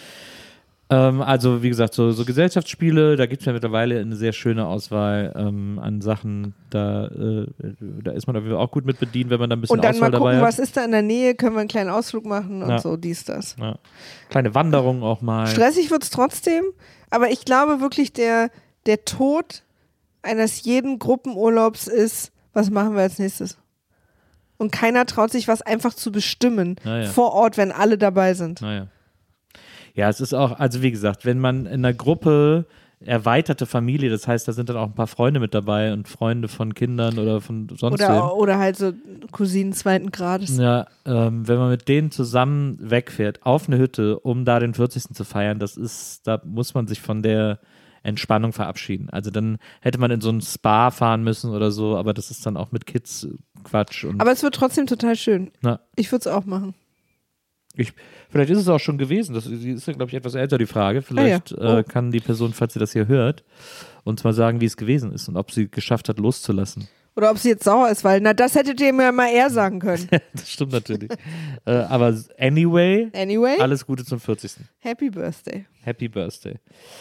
Ähm, also wie gesagt, so, so Gesellschaftsspiele, da gibt es ja mittlerweile eine sehr schöne Auswahl ähm, an Sachen. Da, äh, da ist man auch gut mit bedient, wenn man da ein bisschen Und dann Auswahl mal gucken, dabei was hat. ist da in der Nähe, können wir einen kleinen Ausflug machen und Ja. so, dies, das. Ja. Kleine Wanderung auch mal. Stressig wird es trotzdem, aber ich glaube wirklich, der, der Tod eines jeden Gruppenurlaubs ist, was machen wir als nächstes? Und keiner traut sich, was einfach zu bestimmen Naja. vor Ort, wenn alle dabei sind. Naja. Ja, es ist auch, also wie gesagt, wenn man in einer Gruppe erweiterte Familie, das heißt, da sind dann auch ein paar Freunde mit dabei und Freunde von Kindern oder von sonst wem. Oder, oder halt so Cousinen zweiten Grades. Ja, ähm, wenn man mit denen zusammen wegfährt auf eine Hütte, um da den vierzigsten zu feiern, das ist, da muss man sich von der Entspannung verabschieden. Also dann hätte man in so ein Spa fahren müssen oder so, aber das ist dann auch mit Kids Quatsch. Und Aber es wird trotzdem total schön. na, Ich würde es auch machen. ich, vielleicht ist es auch schon gewesen. Das sie ist ja, glaube ich, etwas älter, die Frage. Vielleicht Ah, ja. Oh. äh, kann die Person, falls sie das hier hört, uns mal sagen, wie es gewesen ist und ob sie geschafft hat, loszulassen. Oder ob sie jetzt sauer ist, weil, na, das hättet ihr mir mal eher sagen können. Das stimmt natürlich. äh, aber anyway, Anyway, alles Gute zum vierzigsten Happy Birthday. Happy Birthday.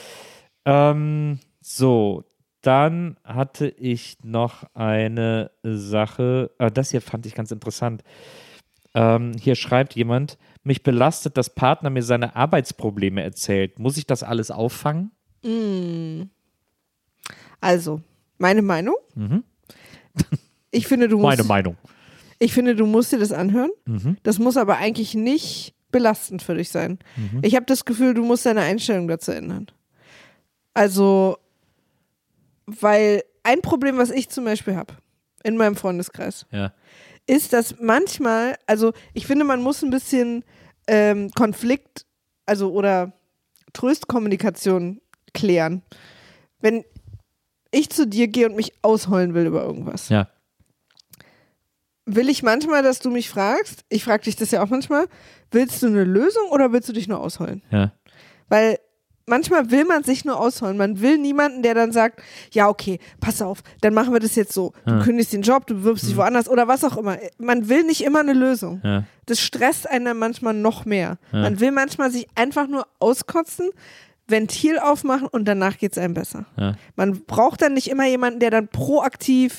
Ähm, so, dann hatte ich noch eine Sache. Äh, das hier fand ich ganz interessant. Ähm, hier schreibt jemand, mich belastet, dass Partner mir seine Arbeitsprobleme erzählt. Muss ich das alles auffangen? Also, meine Meinung. Mhm. Ich finde, du musst, Meine Meinung. ich finde, du musst dir das anhören. Mhm. Das muss aber eigentlich nicht belastend für dich sein. Mhm. Ich habe das Gefühl, du musst deine Einstellung dazu ändern. Also, weil ein Problem, was ich zum Beispiel habe, in meinem Freundeskreis, Ja. ist, dass manchmal, also ich finde, man muss ein bisschen ähm, Konflikt, also oder Tröstkommunikation klären. Wenn ich zu dir gehe und mich ausheulen will über irgendwas, Ja. will ich manchmal, dass du mich fragst, ich frage dich das ja auch manchmal, willst du eine Lösung oder willst du dich nur ausheulen? Ja. Weil manchmal will man sich nur ausheulen. Man will niemanden, der dann sagt, ja, okay, pass auf, dann machen wir das jetzt so. Du Ja. kündigst den Job, du bewirbst dich woanders oder was auch immer. Man will nicht immer eine Lösung. Ja. Das stresst einen dann manchmal noch mehr. Ja. Man will manchmal sich einfach nur auskotzen, Ventil aufmachen und danach geht es einem besser. Ja. Man braucht dann nicht immer jemanden, der dann proaktiv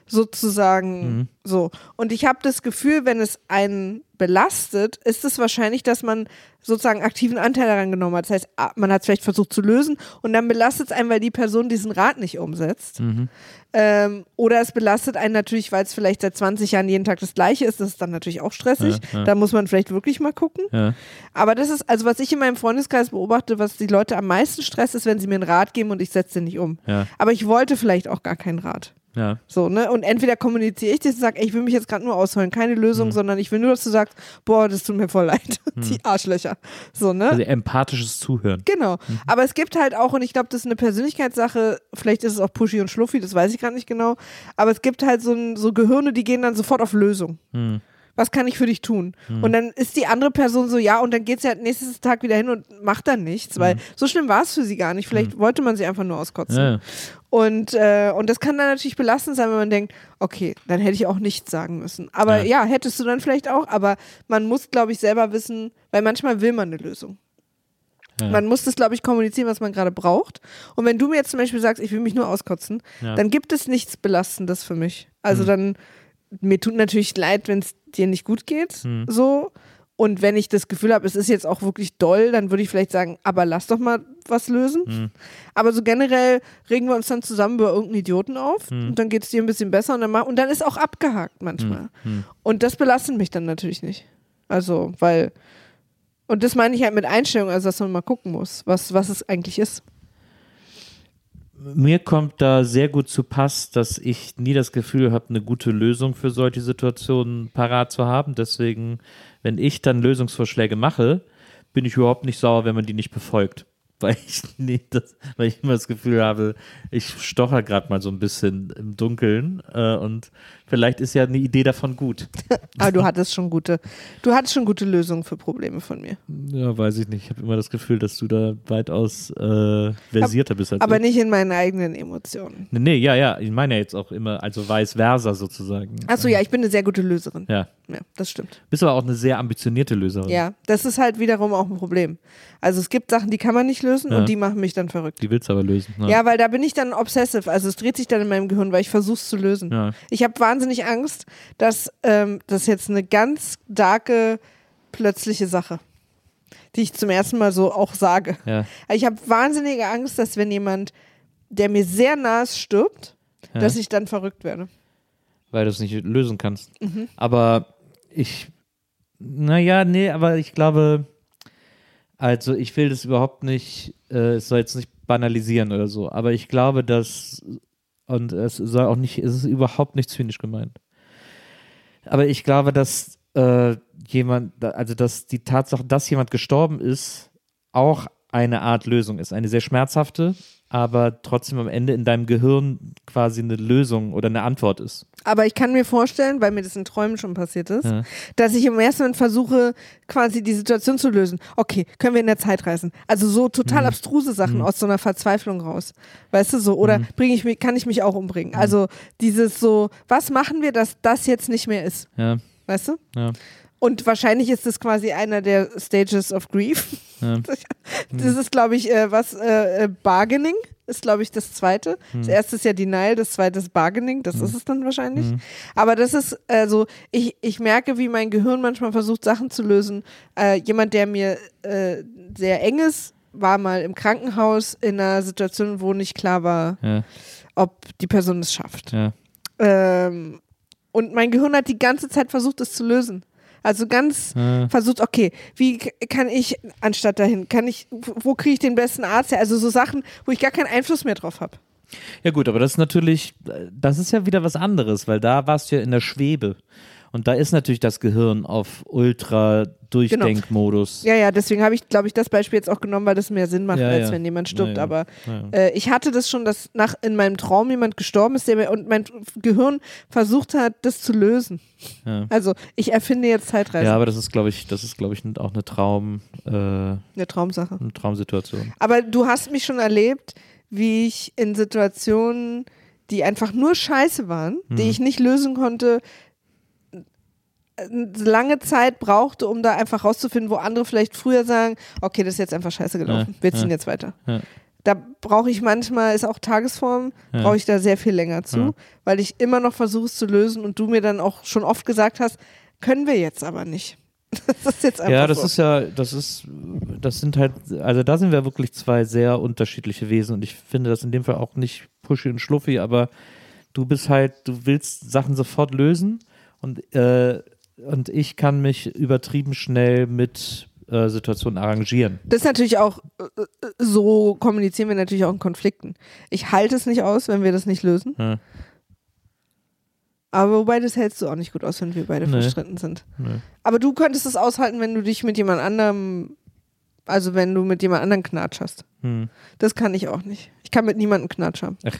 sozusagen Mhm. so. Und ich habe das Gefühl, wenn es einen belastet, ist es wahrscheinlich, dass man sozusagen aktiven Anteil daran genommen hat. Das heißt, man hat es vielleicht versucht zu lösen und dann belastet es einen, weil die Person diesen Rat nicht umsetzt. Mhm. Ähm, oder es belastet einen natürlich, weil es vielleicht seit zwanzig Jahren jeden Tag das Gleiche ist. Das ist dann natürlich auch stressig. Ja, ja. Da muss man vielleicht wirklich mal gucken. Ja. Aber das ist, also was ich in meinem Freundeskreis beobachte, was die Leute am meisten stresst, ist, wenn sie mir einen Rat geben und ich setze den nicht um. Ja. Aber ich wollte vielleicht auch gar keinen Rat. Ja. So, ne? Und entweder kommuniziere ich das und sage, ey, ich will mich jetzt gerade nur ausholen, keine Lösung, Mhm. sondern ich will nur, dass du sagst, boah, das tut mir voll leid. Die Arschlöcher. So, ne? Also empathisches Zuhören. Genau. Mhm. Aber es gibt halt auch, und ich glaube, das ist eine Persönlichkeitssache, vielleicht ist es auch Pushy und Schluffi, das weiß ich gerade nicht genau, aber es gibt halt so, ein, so Gehirne, die gehen dann sofort auf Lösung. Mhm. Was kann ich für dich tun? Mhm. Und dann ist die andere Person so, ja, und dann geht sie halt nächsten Tag wieder hin und macht dann nichts, weil Mhm. so schlimm war es für sie gar nicht. Vielleicht Mhm. wollte man sie einfach nur auskotzen. Ja. Und, äh, und das kann dann natürlich belastend sein, wenn man denkt, okay, dann hätte ich auch nichts sagen müssen. Aber Ja. ja, hättest du dann vielleicht auch, aber man muss, glaube ich, selber wissen, weil manchmal will man eine Lösung. Ja. Man muss das, glaube ich, kommunizieren, was man gerade braucht. Und wenn du mir jetzt zum Beispiel sagst, ich will mich nur auskotzen, Ja. dann gibt es nichts Belastendes für mich. Also Mhm. dann, mir tut natürlich leid, wenn es dir nicht gut geht, Mhm. so. Und wenn ich das Gefühl habe, es ist jetzt auch wirklich doll, dann würde ich vielleicht sagen, aber lass doch mal was lösen. Mhm. Aber so generell regen wir uns dann zusammen über irgendeinen Idioten auf Mhm. und dann geht es dir ein bisschen besser und dann, mach, und dann ist auch abgehakt manchmal. Mhm. Und das belastet mich dann natürlich nicht. Also, weil, und das meine ich halt mit Einstellung, also dass man mal gucken muss, was, was es eigentlich ist. Mir kommt da sehr gut zu Pass, dass ich nie das Gefühl habe, eine gute Lösung für solche Situationen parat zu haben. Deswegen, wenn ich dann Lösungsvorschläge mache, bin ich überhaupt nicht sauer, wenn man die nicht befolgt. Weil ich, nie das, weil ich immer das Gefühl habe, ich stocher gerade mal so ein bisschen im Dunkeln äh, und vielleicht ist ja eine Idee davon gut. Aber du hattest schon gute, du hattest schon gute Lösungen für Probleme von mir. Ja, weiß ich nicht. Ich habe immer das Gefühl, dass du da weitaus äh, versierter bist als Aber ich. nicht in meinen eigenen Emotionen. Nee, nee, ja, ja. Ich meine ja jetzt auch immer, also vice versa sozusagen. Achso, ja, ich bin eine sehr gute Löserin. Ja. Ja, das stimmt. Bist aber auch eine sehr ambitionierte Löserin. Ja, das ist halt wiederum auch ein Problem. Also es gibt Sachen, die kann man nicht lösen Ja. und die machen mich dann verrückt. Die willst du aber lösen. Ne? Ja, weil da bin ich dann obsessive. Also es dreht sich dann in meinem Gehirn, weil ich versuche es zu lösen. Ja. Ich habe wahnsinnig Angst, dass ähm, das ist jetzt eine ganz darke, plötzliche Sache, die ich zum ersten Mal so auch sage. Ja. Ich habe wahnsinnige Angst, dass wenn jemand, der mir sehr nahe ist, stirbt, Ja. dass ich dann verrückt werde. Weil du es nicht lösen kannst. Mhm. Aber ich, naja, nee, aber ich glaube, also ich will das überhaupt nicht, äh, es soll jetzt nicht banalisieren oder so, aber ich glaube, dass, und es soll auch nicht, es ist überhaupt nicht zynisch gemeint. Aber ich glaube, dass äh, jemand, also dass die Tatsache, dass jemand gestorben ist, auch eine Art Lösung ist. Eine sehr schmerzhafte, aber trotzdem am Ende in deinem Gehirn quasi eine Lösung oder eine Antwort ist. Aber ich kann mir vorstellen, weil mir das in Träumen schon passiert ist, Ja. dass ich im ersten Moment versuche, quasi die Situation zu lösen. Okay, können wir in der Zeit reisen? Also so total Mhm. abstruse Sachen Mhm. aus so einer Verzweiflung raus. Weißt du so? Oder Mhm. bringe ich mich, kann ich mich auch umbringen? Also dieses so, was machen wir, dass das jetzt nicht mehr ist? Ja, Weißt du? ja, Und wahrscheinlich ist das quasi einer der Stages of Grief. ja. Das ist, glaube ich, äh, was, äh, äh, Bargaining ist, glaube ich, das zweite. Das Hm. erste ist ja Denial, das zweite ist Bargaining, das ist es dann wahrscheinlich. Hm. Aber das ist, also, ich, ich merke, wie mein Gehirn manchmal versucht, Sachen zu lösen. Äh, jemand, der mir äh, sehr eng ist, war mal im Krankenhaus in einer Situation, wo nicht klar war, Ja, ob die Person es schafft. ja. Ähm, und mein Gehirn hat die ganze Zeit versucht, es zu lösen. Also ganz Ja. versucht, okay, wie k- kann ich anstatt dahin, kann ich, wo kriege ich den besten Arzt her? Also so Sachen, wo ich gar keinen Einfluss mehr drauf habe. Ja gut, aber das ist natürlich, das ist ja wieder was anderes, weil da warst du ja in der Schwebe. Und da ist natürlich das Gehirn auf Ultra-Durchdenkmodus. Ja, ja, deswegen habe ich, glaube ich, das Beispiel jetzt auch genommen, weil das mehr Sinn macht, Ja, als ja. wenn jemand stirbt. Ja, ja. Aber Ja, ja. äh, ich hatte das schon, dass nach in meinem Traum jemand gestorben ist, der mir, und mein Gehirn versucht hat, das zu lösen. Ja. Also ich erfinde jetzt Zeitreisen. Ja, aber das ist, glaube ich, das ist, glaube ich, auch eine Traum, äh, eine Eine Traumsache. Traumsituation. Aber du hast mich schon erlebt, wie ich in Situationen, die einfach nur scheiße waren, Mhm. die ich nicht lösen konnte, eine lange Zeit brauchte, um da einfach rauszufinden, wo andere vielleicht früher sagen, okay, das ist jetzt einfach scheiße gelaufen, Ja, wir ziehen ja. jetzt weiter. Ja. Da brauche ich manchmal, ist auch Tagesform, Ja. brauche ich da sehr viel länger zu, Ja. weil ich immer noch versuche es zu lösen und du mir dann auch schon oft gesagt hast, können wir jetzt aber nicht. Das ist jetzt einfach Ja, das so. ist ja, das ist, das sind halt, also da sind wir wirklich zwei sehr unterschiedliche Wesen und ich finde das in dem Fall auch nicht pushy und schluffi, aber du bist halt, du willst Sachen sofort lösen und, äh, und ich kann mich übertrieben schnell mit äh, Situationen arrangieren. Das ist natürlich auch, äh, so kommunizieren wir natürlich auch in Konflikten. Ich halte es nicht aus, wenn wir das nicht lösen. Ja. Aber wobei, das hältst du auch nicht gut aus, wenn wir beide Nee. verstritten sind. Nee. Aber du könntest es aushalten, wenn du dich mit jemand anderem, also wenn du mit jemand anderem Knatsch hast. Hm. Das kann ich auch nicht. Ich kann mit niemandem Knatsch haben. Ach.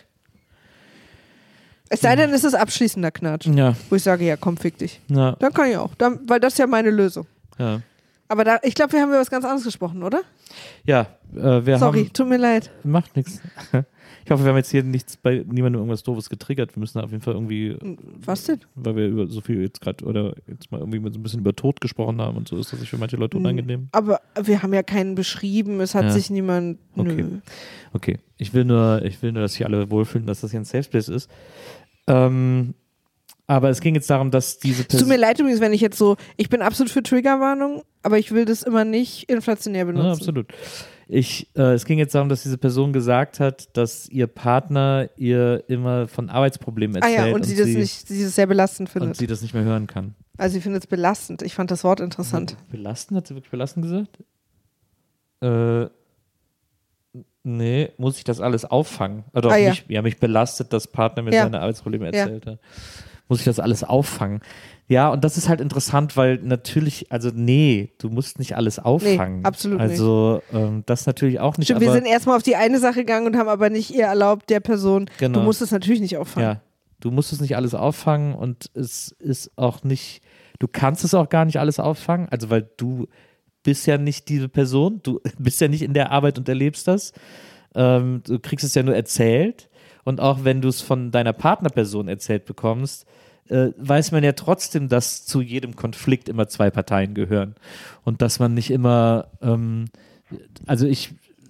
Es sei denn, es ist abschließender Knatsch, Ja, wo ich sage, ja, komm, fick dich. ja, Dann kann ich auch, dann, weil das ist ja meine Lösung. ja. Aber da, ich glaube, wir haben über was ganz anderes gesprochen, oder? Ja, äh, wir Sorry, haben, tut mir leid. macht nichts. Ich hoffe, wir haben jetzt hier nichts bei niemandem irgendwas Doofes getriggert. Wir müssen auf jeden Fall irgendwie, Was denn? weil wir über so viel jetzt gerade oder jetzt mal irgendwie so ein bisschen über Tod gesprochen haben und so ist das sich für manche Leute unangenehm. Aber wir haben ja keinen beschrieben, es hat Ja. sich niemand. Okay. Nö. Okay, ich will nur, ich will nur, dass sich alle wohlfühlen, dass das hier ein Safe Space ist. Ähm, aber es ging jetzt darum, dass diese Es tut mir leid übrigens, wenn ich jetzt so, ich bin absolut für Triggerwarnung, aber ich will das immer nicht inflationär benutzen. Ja, absolut. Ich, äh, es ging jetzt darum, dass diese Person gesagt hat, dass ihr Partner ihr immer von Arbeitsproblemen Ah erzählt ja, und, sie das nicht, sie das sehr belastend und findet. sie das nicht mehr hören kann. Also sie findet es belastend. Ich fand das Wort interessant. Belastend? Hat sie wirklich belastend gesagt? Äh, nee, muss ich das alles auffangen? Oder Ah, ja. mich, ja, mich belastet, dass Partner mir Ja. seine Arbeitsprobleme Ja. erzählt hat. Muss ich das alles auffangen? Ja, und das ist halt interessant, weil natürlich, also nee, du musst nicht alles auffangen. absolut nicht. Also ähm, das natürlich auch nicht. Stimmt, aber, wir sind erstmal auf die eine Sache gegangen und haben aber nicht ihr erlaubt, der Person, Genau. du musst es natürlich nicht auffangen. Ja, du musst es nicht alles auffangen und es ist auch nicht, du kannst es auch gar nicht alles auffangen, also weil du bist ja nicht diese Person, du bist ja nicht in der Arbeit und erlebst das. Ähm, du kriegst es ja nur erzählt und auch wenn du es von deiner Partnerperson erzählt bekommst, äh, weiß man ja trotzdem, dass zu jedem Konflikt immer zwei Parteien gehören und dass man nicht immer, ähm, also ich,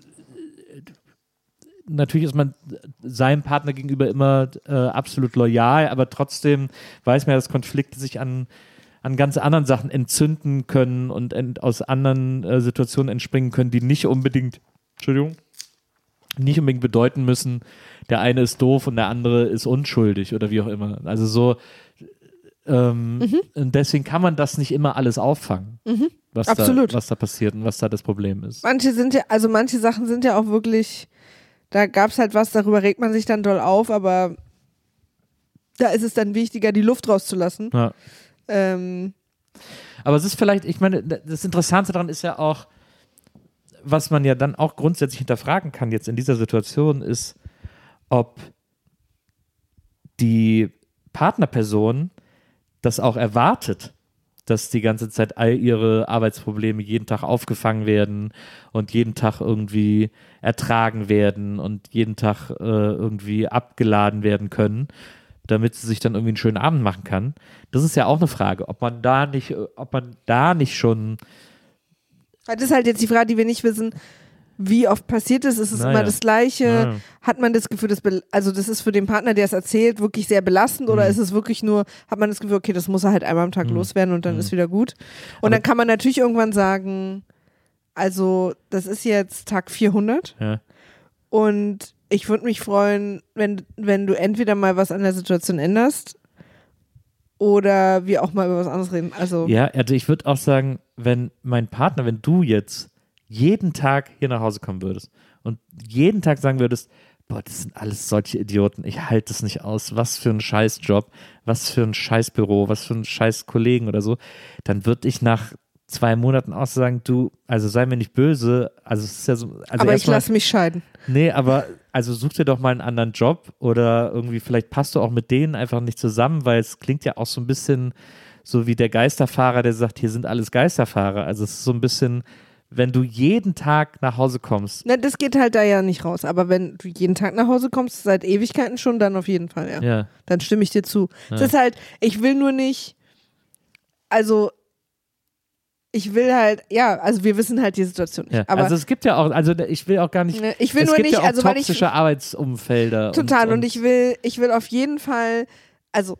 natürlich ist man seinem Partner gegenüber immer äh, absolut loyal, aber trotzdem weiß man ja, dass Konflikte sich an an ganz anderen Sachen entzünden können und ent, aus anderen äh, Situationen entspringen können, die nicht unbedingt, Entschuldigung, nicht unbedingt bedeuten müssen, der eine ist doof und der andere ist unschuldig oder wie auch immer. Also so, ähm, Mhm. und deswegen kann man das nicht immer alles auffangen, Mhm. was, Absolut. Da, was da passiert und was da das Problem ist. Manche sind ja, also manche Sachen sind ja auch wirklich, da gab es halt was, darüber regt man sich dann doll auf, aber da ist es dann wichtiger, die Luft rauszulassen. Ja. Ähm, Aber es ist vielleicht, ich meine, das Interessante daran ist ja auch, was man ja dann auch grundsätzlich hinterfragen kann jetzt in dieser Situation ist, ob die Partnerperson das auch erwartet, dass die ganze Zeit all ihre Arbeitsprobleme jeden Tag aufgefangen werden und jeden Tag irgendwie ertragen werden und jeden Tag äh, irgendwie abgeladen werden können, damit sie sich dann irgendwie einen schönen Abend machen kann. Das ist ja auch eine Frage, ob man da nicht, ob man da nicht schon das ist halt jetzt die Frage, die wir nicht wissen, wie oft passiert ist. Ist es Naja. immer das Gleiche? Naja. Hat man das Gefühl, das be- also das ist für den Partner, der es erzählt, wirklich sehr belastend oder Mhm. ist es wirklich nur, hat man das Gefühl, okay, das muss er halt einmal am Tag Mhm. loswerden und dann Mhm. ist wieder gut. Und Aber- dann kann man natürlich irgendwann sagen, also das ist jetzt Tag vierhundert ja, und ich würde mich freuen, wenn, wenn du entweder mal was an der Situation änderst oder wir auch mal über was anderes reden. Also ja, also ich würde auch sagen, wenn mein Partner, wenn du jetzt jeden Tag hier nach Hause kommen würdest und jeden Tag sagen würdest, boah, das sind alles solche Idioten, ich halte das nicht aus, was für ein Scheißjob, was für ein Scheißbüro, was für ein scheiß Kollegen oder so, dann würde ich nach zwei Monaten auch sagen, du, also sei mir nicht böse, also es ist ja so, also aber ich erstmal- lasse mich scheiden. Nee, aber also such dir doch mal einen anderen Job oder irgendwie vielleicht passt du auch mit denen einfach nicht zusammen, weil es klingt ja auch so ein bisschen so wie der Geisterfahrer, der sagt, hier sind alles Geisterfahrer. Also es ist so ein bisschen, wenn du jeden Tag nach Hause kommst. Na, das geht halt da ja nicht raus. Aber wenn du jeden Tag nach Hause kommst, seit Ewigkeiten schon, dann auf jeden Fall, ja. Ja, Dann stimme ich dir zu. Es Ja. ist halt, ich will nur nicht, also ich will halt, ja, also wir wissen halt die Situation nicht. Ja. Aber also es gibt ja auch, also ich will auch gar nicht, ne, ich will es nur gibt nicht, ja auch also weil ich toxische Arbeitsumfelder. total und, und, und ich will, ich will auf jeden Fall, also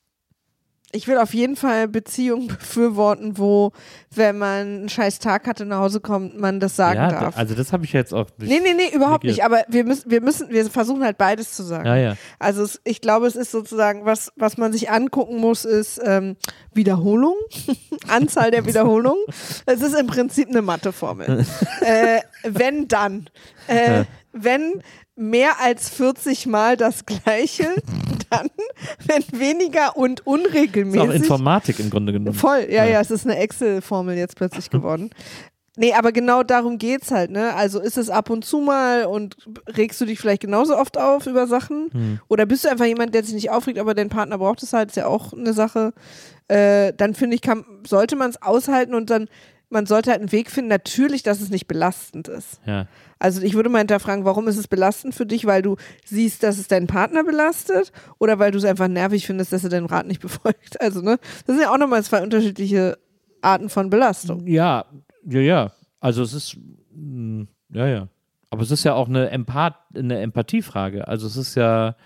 ich will auf jeden Fall Beziehungen befürworten, wo, wenn man einen scheiß Tag hatte, nach Hause kommt, man das sagen ja, darf. Also das habe ich jetzt auch nicht. Nee, nee, nee, überhaupt negiert. nicht. Aber wir müssen, wir müssen, wir versuchen halt beides zu sagen. Ja, ja. Also es, ich glaube, es ist sozusagen, was, was man sich angucken muss, ist ähm, Wiederholung, Anzahl der Wiederholungen. Es ist im Prinzip eine Matheformel. äh, wenn dann, äh, Ja. wenn mehr als vierzig Mal das Gleiche, dann, wenn weniger und Das ist auch unregelmäßig. Informatik im Grunde genommen. Voll, ja, Ja. ja, es ist eine Excel-Formel jetzt plötzlich geworden. Nee, aber genau darum geht's halt, ne? Also ist es ab und zu mal und regst du dich vielleicht genauso oft auf über Sachen? Hm. Oder bist du einfach jemand, der sich nicht aufregt, aber dein Partner braucht es halt, ist ja auch eine Sache. Äh, dann finde ich, kann, sollte man es aushalten und dann, man sollte halt einen Weg finden, natürlich, dass es nicht belastend ist. Ja. Also ich würde mal hinterfragen, warum ist es belastend für dich, weil du siehst, dass es deinen Partner belastet oder weil du es einfach nervig findest, dass er deinen Rat nicht befolgt. Also, ne? Das sind ja auch nochmal zwei unterschiedliche Arten von Belastung. Ja, ja, ja. Also es ist, mh, ja, ja. Aber es ist ja auch eine, Empath eine Empathiefrage. Also es ist ja,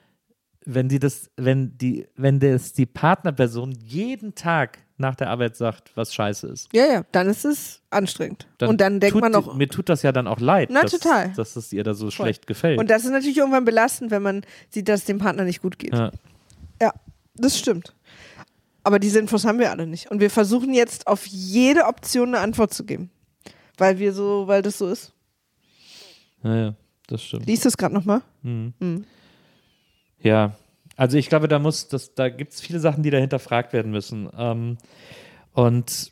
wenn die das, wenn die, wenn das die Partnerperson jeden Tag nach der Arbeit sagt, was scheiße ist. Ja, ja, dann ist es anstrengend. Dann und dann denkt tut, man noch, Mir tut das ja dann auch leid, Na, dass, total. dass es ihr da so Voll. schlecht gefällt. und das ist natürlich irgendwann belastend, wenn man sieht, dass es dem Partner nicht gut geht. ja. Ja, das stimmt. Aber diese Infos haben wir alle nicht. Und wir versuchen jetzt auf jede Option eine Antwort zu geben. Weil wir so, weil das so ist. ja, ja, das stimmt. Liest du es gerade nochmal? Mhm. Mhm. Ja, also ich glaube, da muss, das, da gibt es viele Sachen, die da hinterfragt werden müssen. Ähm, und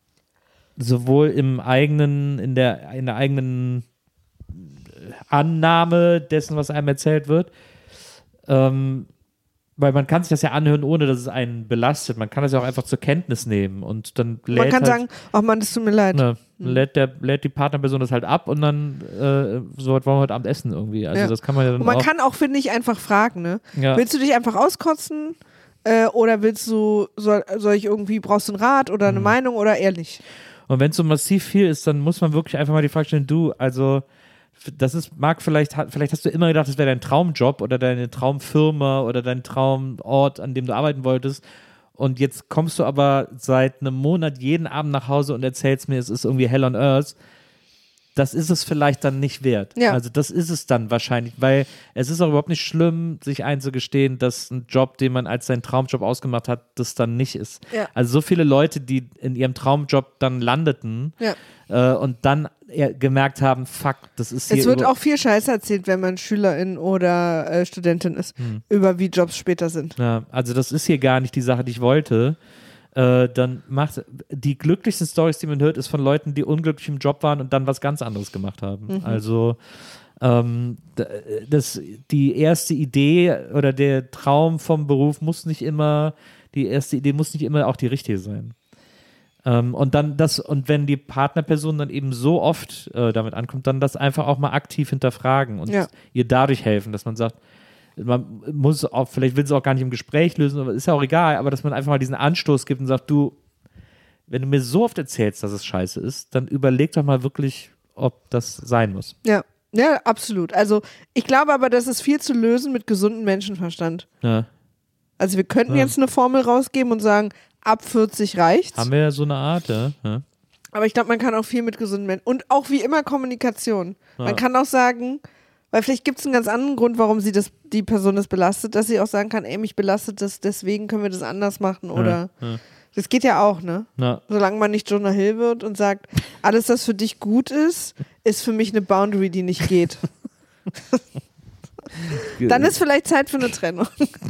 sowohl im eigenen, in der, in der eigenen Annahme dessen, was einem erzählt wird, ähm, weil man kann sich das ja anhören, ohne dass es einen belastet. Man kann das ja auch einfach zur Kenntnis nehmen und dann lädt Man kann halt, sagen, ach Mann, das tut mir leid. ne, lädt, der, lädt die Partnerperson das halt ab und dann äh, so was wollen wir heute Abend essen irgendwie. Also Ja. das kann man ja dann Und man auch. kann auch, finde ich, einfach fragen, ne? Ja. Willst du dich einfach auskotzen? Äh, oder willst du, soll, soll ich irgendwie, brauchst du einen Rat oder Mhm. eine Meinung oder ehrlich? Und wenn es so massiv viel ist, dann muss man wirklich einfach mal die Frage stellen, du, also das ist, mag vielleicht, vielleicht hast du immer gedacht, das wäre dein Traumjob oder deine Traumfirma oder dein Traumort, an dem du arbeiten wolltest. Und jetzt kommst du aber seit einem Monat jeden Abend nach Hause und erzählst mir, es ist irgendwie Hell on Earth. Das ist es vielleicht dann nicht wert. Ja. Also das ist es dann wahrscheinlich, weil es ist auch überhaupt nicht schlimm, sich einzugestehen, dass ein Job, den man als seinen Traumjob ausgemacht hat, das dann nicht ist. Ja. Also so viele Leute, die in ihrem Traumjob dann landeten Ja. äh, und dann eher gemerkt haben, fuck, das ist hier Es wird über- auch viel Scheiße erzählt, wenn man Schülerin oder äh, Studentin ist, Hm. über wie Jobs später sind. Ja, also das ist hier gar nicht die Sache, die ich wollte. Äh, dann macht die glücklichsten Storys, die man hört, ist von Leuten, die unglücklich im Job waren und dann was ganz anderes gemacht haben. Mhm. Also ähm, d- das, die erste Idee oder der Traum vom Beruf muss nicht immer, die erste Idee muss nicht immer auch die richtige sein. Ähm, und dann das, und wenn die Partnerperson dann eben so oft äh, damit ankommt, dann das einfach auch mal aktiv hinterfragen und Ja. ihr dadurch helfen, dass man sagt, man muss auch, vielleicht will es auch gar nicht im Gespräch lösen, aber ist ja auch egal, aber dass man einfach mal diesen Anstoß gibt und sagt, du, wenn du mir so oft erzählst, dass es scheiße ist, dann überleg doch mal wirklich, ob das sein muss. Ja. Ja, absolut. Also ich glaube aber, das ist viel zu lösen mit gesundem Menschenverstand. Ja. Also wir könnten Ja. jetzt eine Formel rausgeben und sagen, ab vierzig reicht's. Haben wir ja so eine Art, ja. ja. Aber ich glaube, man kann auch viel mit gesunden Menschen. Und auch wie immer Kommunikation. Ja. Man kann auch sagen, weil vielleicht gibt es einen ganz anderen Grund, warum sie das, die Person das belastet, dass sie auch sagen kann, ey, mich belastet das, deswegen können wir das anders machen. Oder Ja, ja. das geht ja auch, ne? Na, Solange man nicht Jonah Hill wird und sagt, alles, was für dich gut ist, ist für mich eine Boundary, die nicht geht. Dann ist vielleicht Zeit für eine Trennung.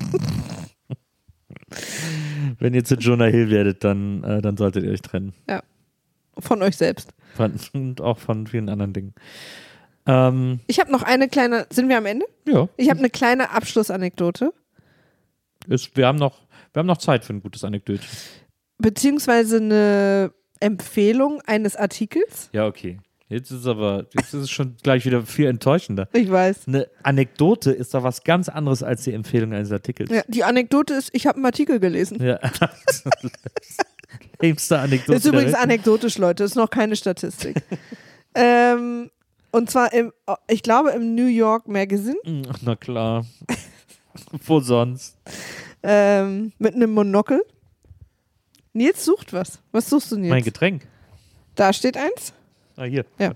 wenn ihr zu Jonah Hill werdet, dann, äh, dann solltet ihr euch trennen. Von euch selbst. Von, und auch von vielen anderen Dingen. Ähm, Ich habe noch eine kleine, sind wir am Ende? ja, Ich habe eine kleine Abschlussanekdote. ist, wir, haben noch, wir haben noch Zeit für ein gutes Anekdötchen. Beziehungsweise eine Empfehlung eines Artikels. Ja, okay. Jetzt ist aber, jetzt ist es schon gleich wieder viel enttäuschender. Ich weiß. Eine Anekdote ist doch was ganz anderes als die Empfehlung eines Artikels. Ja, die Anekdote ist, ich habe einen Artikel gelesen. Ja. Lämste Anekdote. Das ist übrigens direkt. anekdotisch, Leute, ist noch keine Statistik. ähm, und zwar im, ich glaube im New York Magazine. Ach, na klar. Wo sonst? Ähm, mit einem Monokel. Nils sucht was. Was suchst du, Nils? Mein Getränk. Da steht eins. Ah, hier. Ja.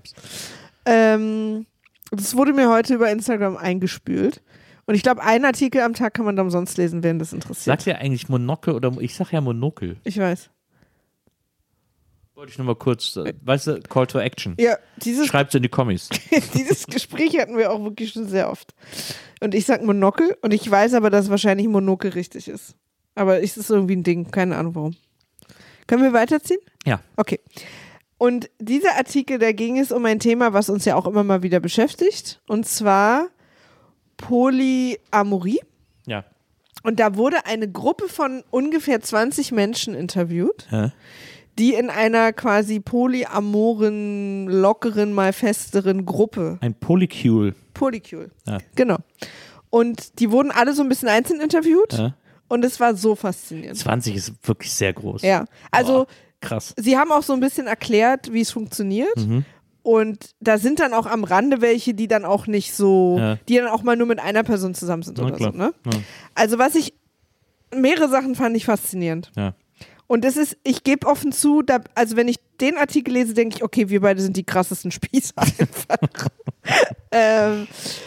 Ähm, das wurde mir heute über Instagram eingespült. Und ich glaube, einen Artikel am Tag kann man da umsonst lesen, wenn das interessiert. Sagt ihr eigentlich Monokel oder ich sag ja Monokel. Ich weiß. Wollte ich nur mal kurz, äh, weißt du, Call to Action. Ja, dieses, Schreibt's in die Kommis. dieses Gespräch hatten wir auch wirklich schon sehr oft. Und ich sag Monokel und ich weiß aber, dass wahrscheinlich Monokel richtig ist. Aber es ist irgendwie ein Ding, keine Ahnung warum. Können wir weiterziehen? Ja. Okay. Und dieser Artikel, da ging es um ein Thema, was uns ja auch immer mal wieder beschäftigt. Und zwar Polyamorie. Ja. Und da wurde eine Gruppe von ungefähr zwanzig Menschen interviewt, Hä? die in einer quasi polyamoren, lockeren, mal festeren Gruppe. Ein Polycule. Polycule. Ja. Genau. Und die wurden alle so ein bisschen einzeln interviewt. Ja. Und es war so faszinierend. zwanzig ist wirklich sehr groß. Ja. Also, Boah, krass. sie haben auch so ein bisschen erklärt, wie es funktioniert. Mhm. Und da sind dann auch am Rande welche, die dann auch nicht so, Ja. die dann auch mal nur mit einer Person zusammen sind Na oder klar. so. Ne? Ja. Also was ich, mehrere Sachen fand ich faszinierend. Ja. Und das ist, ich gebe offen zu, da, also wenn ich den Artikel lese, denke ich, okay, wir beide sind die krassesten Spießer einfach. ähm,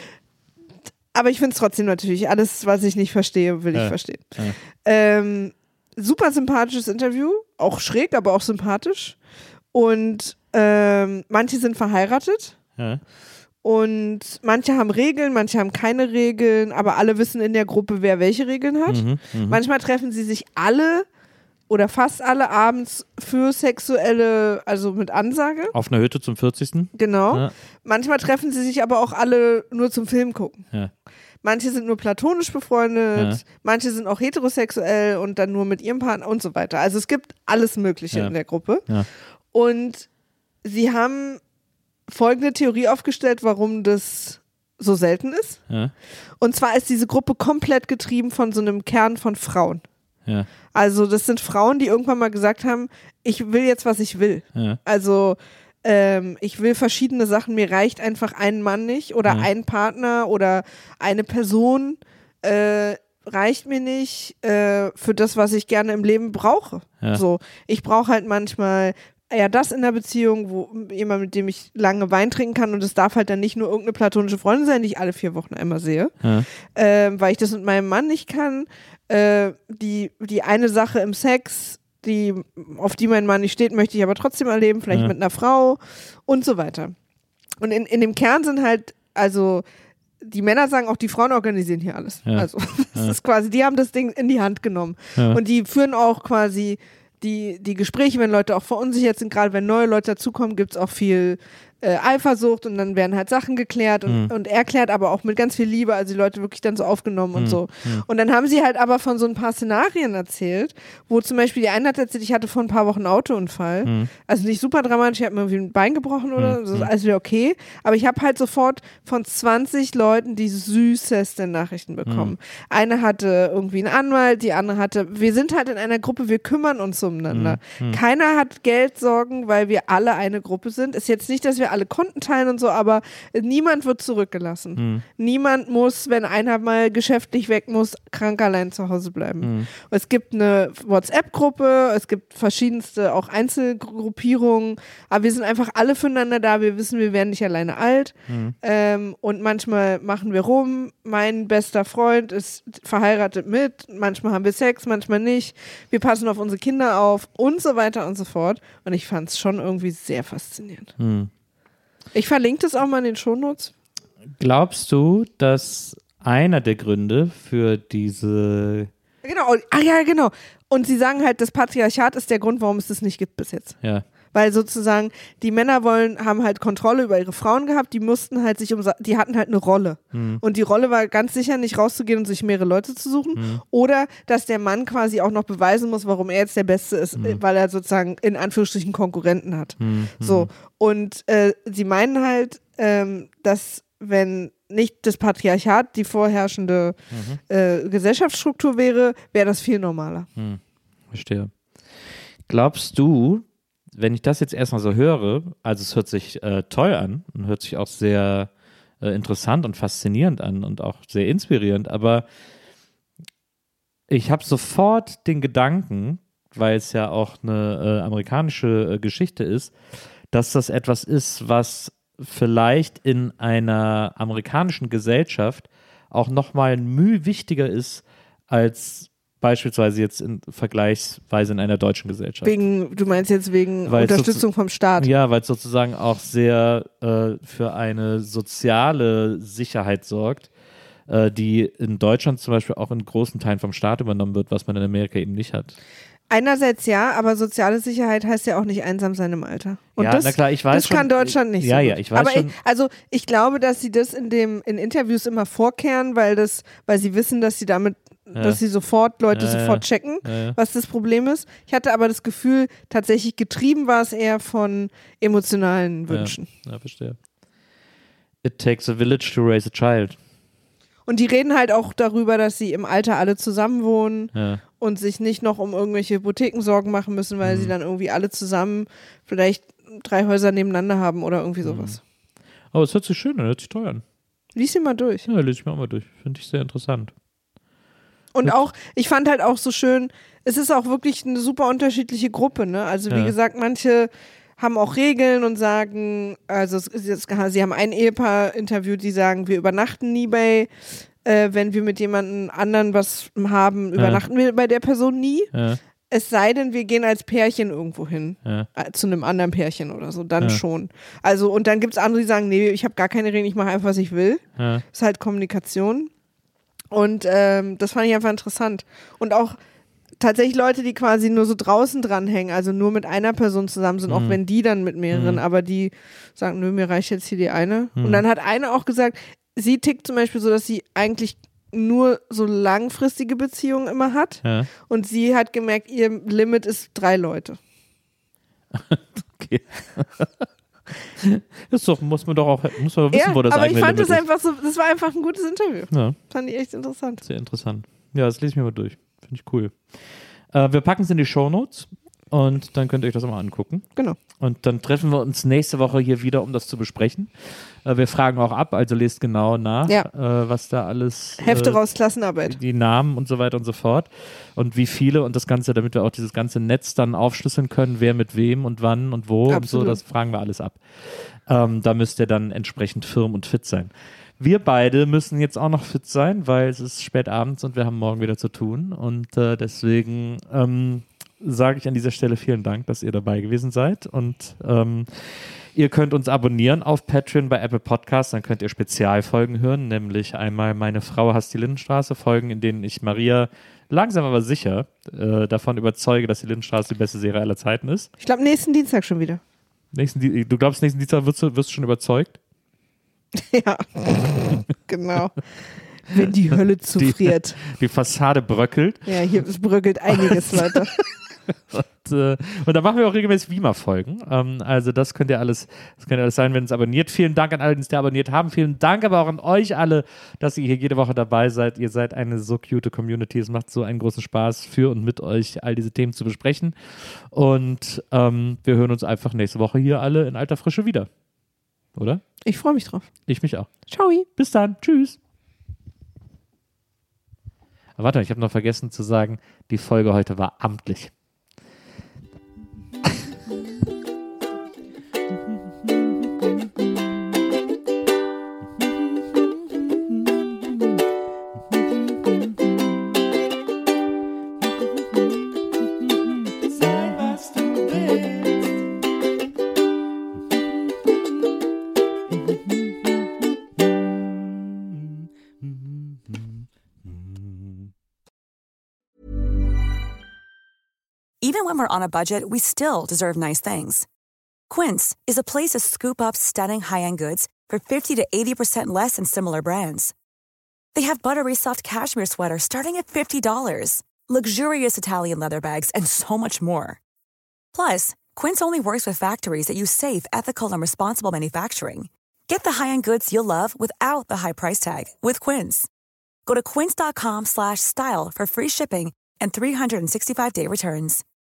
aber ich finde es trotzdem natürlich, alles, was ich nicht verstehe, will Ja. ich verstehen. Ja. Ähm, super sympathisches Interview, auch schräg, aber auch sympathisch. Und ähm, manche sind verheiratet. Ja. Und manche haben Regeln, manche haben keine Regeln, aber alle wissen in der Gruppe, wer welche Regeln hat. Mhm, mhm. Manchmal treffen sie sich alle oder fast alle abends für sexuelle, also mit Ansage. Auf einer Hütte zum vierzigsten Genau. Ja. Manchmal treffen sie sich aber auch alle nur zum Film gucken. Ja. Manche sind nur platonisch befreundet, Ja. manche sind auch heterosexuell und dann nur mit ihrem Partner und so weiter. Also es gibt alles Mögliche Ja. in der Gruppe. Ja. Und sie haben folgende Theorie aufgestellt, warum das so selten ist. Ja. Und zwar ist diese Gruppe komplett getrieben von so einem Kern von Frauen. Ja. Also das sind Frauen, die irgendwann mal gesagt haben, ich will jetzt, was ich will. Ja. Also ähm, ich will verschiedene Sachen, mir reicht einfach ein Mann nicht oder Ja. ein Partner oder eine Person äh, reicht mir nicht äh, für das, was ich gerne im Leben brauche. Ja. So, ich brauche halt manchmal ja das in der Beziehung, wo jemand, mit dem ich lange Wein trinken kann und es darf halt dann nicht nur irgendeine platonische Freundin sein, die ich alle vier Wochen einmal sehe, Ja. ähm, weil ich das mit meinem Mann nicht kann. Äh, die, die eine Sache im Sex, die, auf die mein Mann nicht steht, möchte ich aber trotzdem erleben, vielleicht Ja. mit einer Frau und so weiter. Und in, in dem Kern sind halt, also die Männer sagen auch, die Frauen organisieren hier alles. Ja. Also das ist quasi, die haben das Ding in die Hand genommen. Ja. Und die führen auch quasi die, die Gespräche, wenn Leute auch verunsichert sind, gerade wenn neue Leute dazukommen, gibt es auch viel äh, Eifersucht und dann werden halt Sachen geklärt und, Mhm. und erklärt, aber auch mit ganz viel Liebe, also die Leute wirklich dann so aufgenommen und Mhm. so. Und dann haben sie halt aber von so ein paar Szenarien erzählt, wo zum Beispiel die eine hat erzählt, ich hatte vor ein paar Wochen einen Autounfall, Mhm. also nicht super dramatisch, ich habe mir irgendwie ein Bein gebrochen oder Mhm. so, das ist alles wieder okay, aber ich habe halt sofort von zwanzig Leuten die süßesten Nachrichten bekommen. Eine hatte irgendwie einen Anwalt, die andere hatte, wir sind halt in einer Gruppe, wir kümmern uns umeinander. Mhm. Keiner hat Geldsorgen, weil wir alle eine Gruppe sind. Ist jetzt nicht, dass wir alle Konten teilen und so, aber niemand wird zurückgelassen. Mhm. Niemand muss, wenn einer mal geschäftlich weg muss, krank allein zu Hause bleiben. Mhm. Es gibt eine WhatsApp-Gruppe, es gibt verschiedenste auch Einzelgruppierungen, aber wir sind einfach alle füreinander da. Wir wissen, wir werden nicht alleine alt. Mhm. Ähm, und manchmal machen wir rum. Mein bester Freund ist verheiratet mit. Manchmal haben wir Sex, manchmal nicht. Wir passen auf unsere Kinder auf und so weiter und so fort. Und ich fand es schon irgendwie sehr faszinierend. Mhm. Ich verlinke das auch mal in den Shownotes. Glaubst du, dass einer der Gründe für diese, Genau. Ah ja, genau. Und sie sagen halt, das Patriarchat ist der Grund, warum es das nicht gibt bis jetzt. ja, Weil sozusagen die Männer wollen, haben halt Kontrolle über ihre Frauen gehabt, die mussten halt sich um, die hatten halt eine Rolle. Mhm. Und die Rolle war ganz sicher nicht rauszugehen und sich mehrere Leute zu suchen. Mhm. Oder dass der Mann quasi auch noch beweisen muss, warum er jetzt der Beste ist, Mhm. weil er sozusagen in Anführungsstrichen Konkurrenten hat. Mhm. So. Und äh, sie meinen halt, ähm, dass wenn nicht das Patriarchat die vorherrschende Mhm. äh, Gesellschaftsstruktur wäre, wäre das viel normaler. Hm, verstehe. Glaubst du, wenn ich das jetzt erstmal so höre, also es hört sich äh, toll an und hört sich auch sehr äh, interessant und faszinierend an und auch sehr inspirierend, aber ich habe sofort den Gedanken, weil es ja auch eine äh, amerikanische äh, Geschichte ist, dass das etwas ist, was vielleicht in einer amerikanischen Gesellschaft auch nochmal müh wichtiger ist als beispielsweise jetzt in vergleichsweise in einer deutschen Gesellschaft. Wegen, du meinst jetzt wegen Weil Unterstützung vom Staat? Ja, weil es sozusagen auch sehr äh, für eine soziale Sicherheit sorgt, äh, die in Deutschland zum Beispiel auch in großen Teilen vom Staat übernommen wird, was man in Amerika eben nicht hat. Einerseits ja, aber soziale Sicherheit heißt ja auch nicht einsam sein im Alter. Und ja, das, na klar, ich weiß das schon, kann Deutschland nicht ja, so. Ja, ich weiß aber schon. Ich, also ich glaube, dass sie das in dem in Interviews immer vorkehren, weil das, weil sie wissen, dass sie damit, ja. dass sie sofort Leute ja, sofort ja. checken, ja, ja. was das Problem ist. Ich hatte aber das Gefühl, tatsächlich getrieben war es eher von emotionalen Wünschen. Ja, ja, verstehe. It takes a village to raise a child. Und die reden halt auch darüber, dass sie im Alter alle zusammenwohnen ja. und sich nicht noch um irgendwelche Hypotheken Sorgen machen müssen, weil mhm. sie dann irgendwie alle zusammen vielleicht drei Häuser nebeneinander haben oder irgendwie sowas. Oh, es hört sich schön an, hört sich toll an. Lies sie mal durch. Ja, lese ich mir auch mal durch. Finde ich sehr interessant. Und auch, ich fand halt auch so schön, es ist auch wirklich eine super unterschiedliche Gruppe, ne? Also wie ja. gesagt, manche haben auch Regeln und sagen, also es ist jetzt, sie haben ein Ehepaar interviewt, die sagen, wir übernachten nie bei, äh, wenn wir mit jemandem anderen was haben, übernachten ja. wir bei der Person nie. Ja. Es sei denn, wir gehen als Pärchen irgendwo hin, ja. äh, zu einem anderen Pärchen oder so, dann ja. schon. Also und dann gibt es andere, die sagen, nee, ich habe gar keine Regeln, ich mache einfach, was ich will. Ja. Das ist halt Kommunikation. Und ähm, das fand ich einfach interessant. Und auch tatsächlich Leute, die quasi nur so draußen dranhängen, also nur mit einer Person zusammen sind, mhm. auch wenn die dann mit mehreren, mhm. aber die sagen, nö, mir reicht jetzt hier die eine. Mhm. Und dann hat eine auch gesagt, sie tickt zum Beispiel so, dass sie eigentlich nur so langfristige Beziehungen immer hat. Ja. Und sie hat gemerkt, ihr Limit ist drei Leute. Okay. Das doch, muss man doch auch muss man wissen, ja, wo das aber eigene ich fand Limit das ist. einfach so, das war einfach ein gutes Interview. Ja. Fand ich echt interessant. Sehr interessant. Ja, das lese ich mir mal durch. Finde ich cool. Äh, wir packen es in die Shownotes und dann könnt ihr euch das mal angucken. Genau. Und dann treffen wir uns nächste Woche hier wieder, um das zu besprechen. Äh, wir fragen auch ab, also lest genau nach, ja. äh, was da alles... Hefte äh, raus, Klassenarbeit. Die Namen und so weiter und so fort. Und wie viele und das Ganze, damit wir auch dieses ganze Netz dann aufschlüsseln können, wer mit wem und wann und wo Absolut. und so, das fragen wir alles ab. Ähm, da müsst ihr dann entsprechend firm und fit sein. Wir beide müssen jetzt auch noch fit sein, weil es ist spät abends und wir haben morgen wieder zu tun. Und äh, deswegen ähm, sage ich an dieser Stelle vielen Dank, dass ihr dabei gewesen seid. Und ähm, ihr könnt uns abonnieren auf Patreon bei Apple Podcasts. Dann könnt ihr Spezialfolgen hören, nämlich einmal Meine Frau hasst die Lindenstraße, Folgen, in denen ich Maria langsam aber sicher äh, davon überzeuge, dass die Lindenstraße die beste Serie aller Zeiten ist. Ich glaube, nächsten Dienstag schon wieder. Nächsten, du glaubst, nächsten Dienstag wirst du, wirst du schon überzeugt? Ja, genau. Wenn die Hölle zufriert. Die, die Fassade bröckelt. Ja, hier es bröckelt einiges, Leute. Und, äh, und da machen wir auch regelmäßig Wima-Folgen. Ähm, also das könnt ihr alles, das könnt ihr alles sein, wenn ihr es abonniert. Vielen Dank an alle, die es da abonniert haben. Vielen Dank aber auch an euch alle, dass ihr hier jede Woche dabei seid. Ihr seid eine so cute Community. Es macht so einen großen Spaß, für und mit euch all diese Themen zu besprechen. Und ähm, wir hören uns einfach nächste Woche hier alle in alter Frische wieder. Oder? Ich freue mich drauf. Ich mich auch. Ciao. Bis dann. Tschüss. Aber warte, ich habe noch vergessen zu sagen, die Folge heute war amtlich. Even when we're on a budget, we still deserve nice things. Quince is a place to scoop up stunning high-end goods for fifty to eighty percent less than similar brands. They have buttery soft cashmere sweaters starting at fifty dollars, luxurious Italian leather bags, and so much more. Plus, Quince only works with factories that use safe, ethical, and responsible manufacturing. Get the high-end goods you'll love without the high price tag with Quince. Go to quince.com slash style for free shipping and three sixty-five day returns.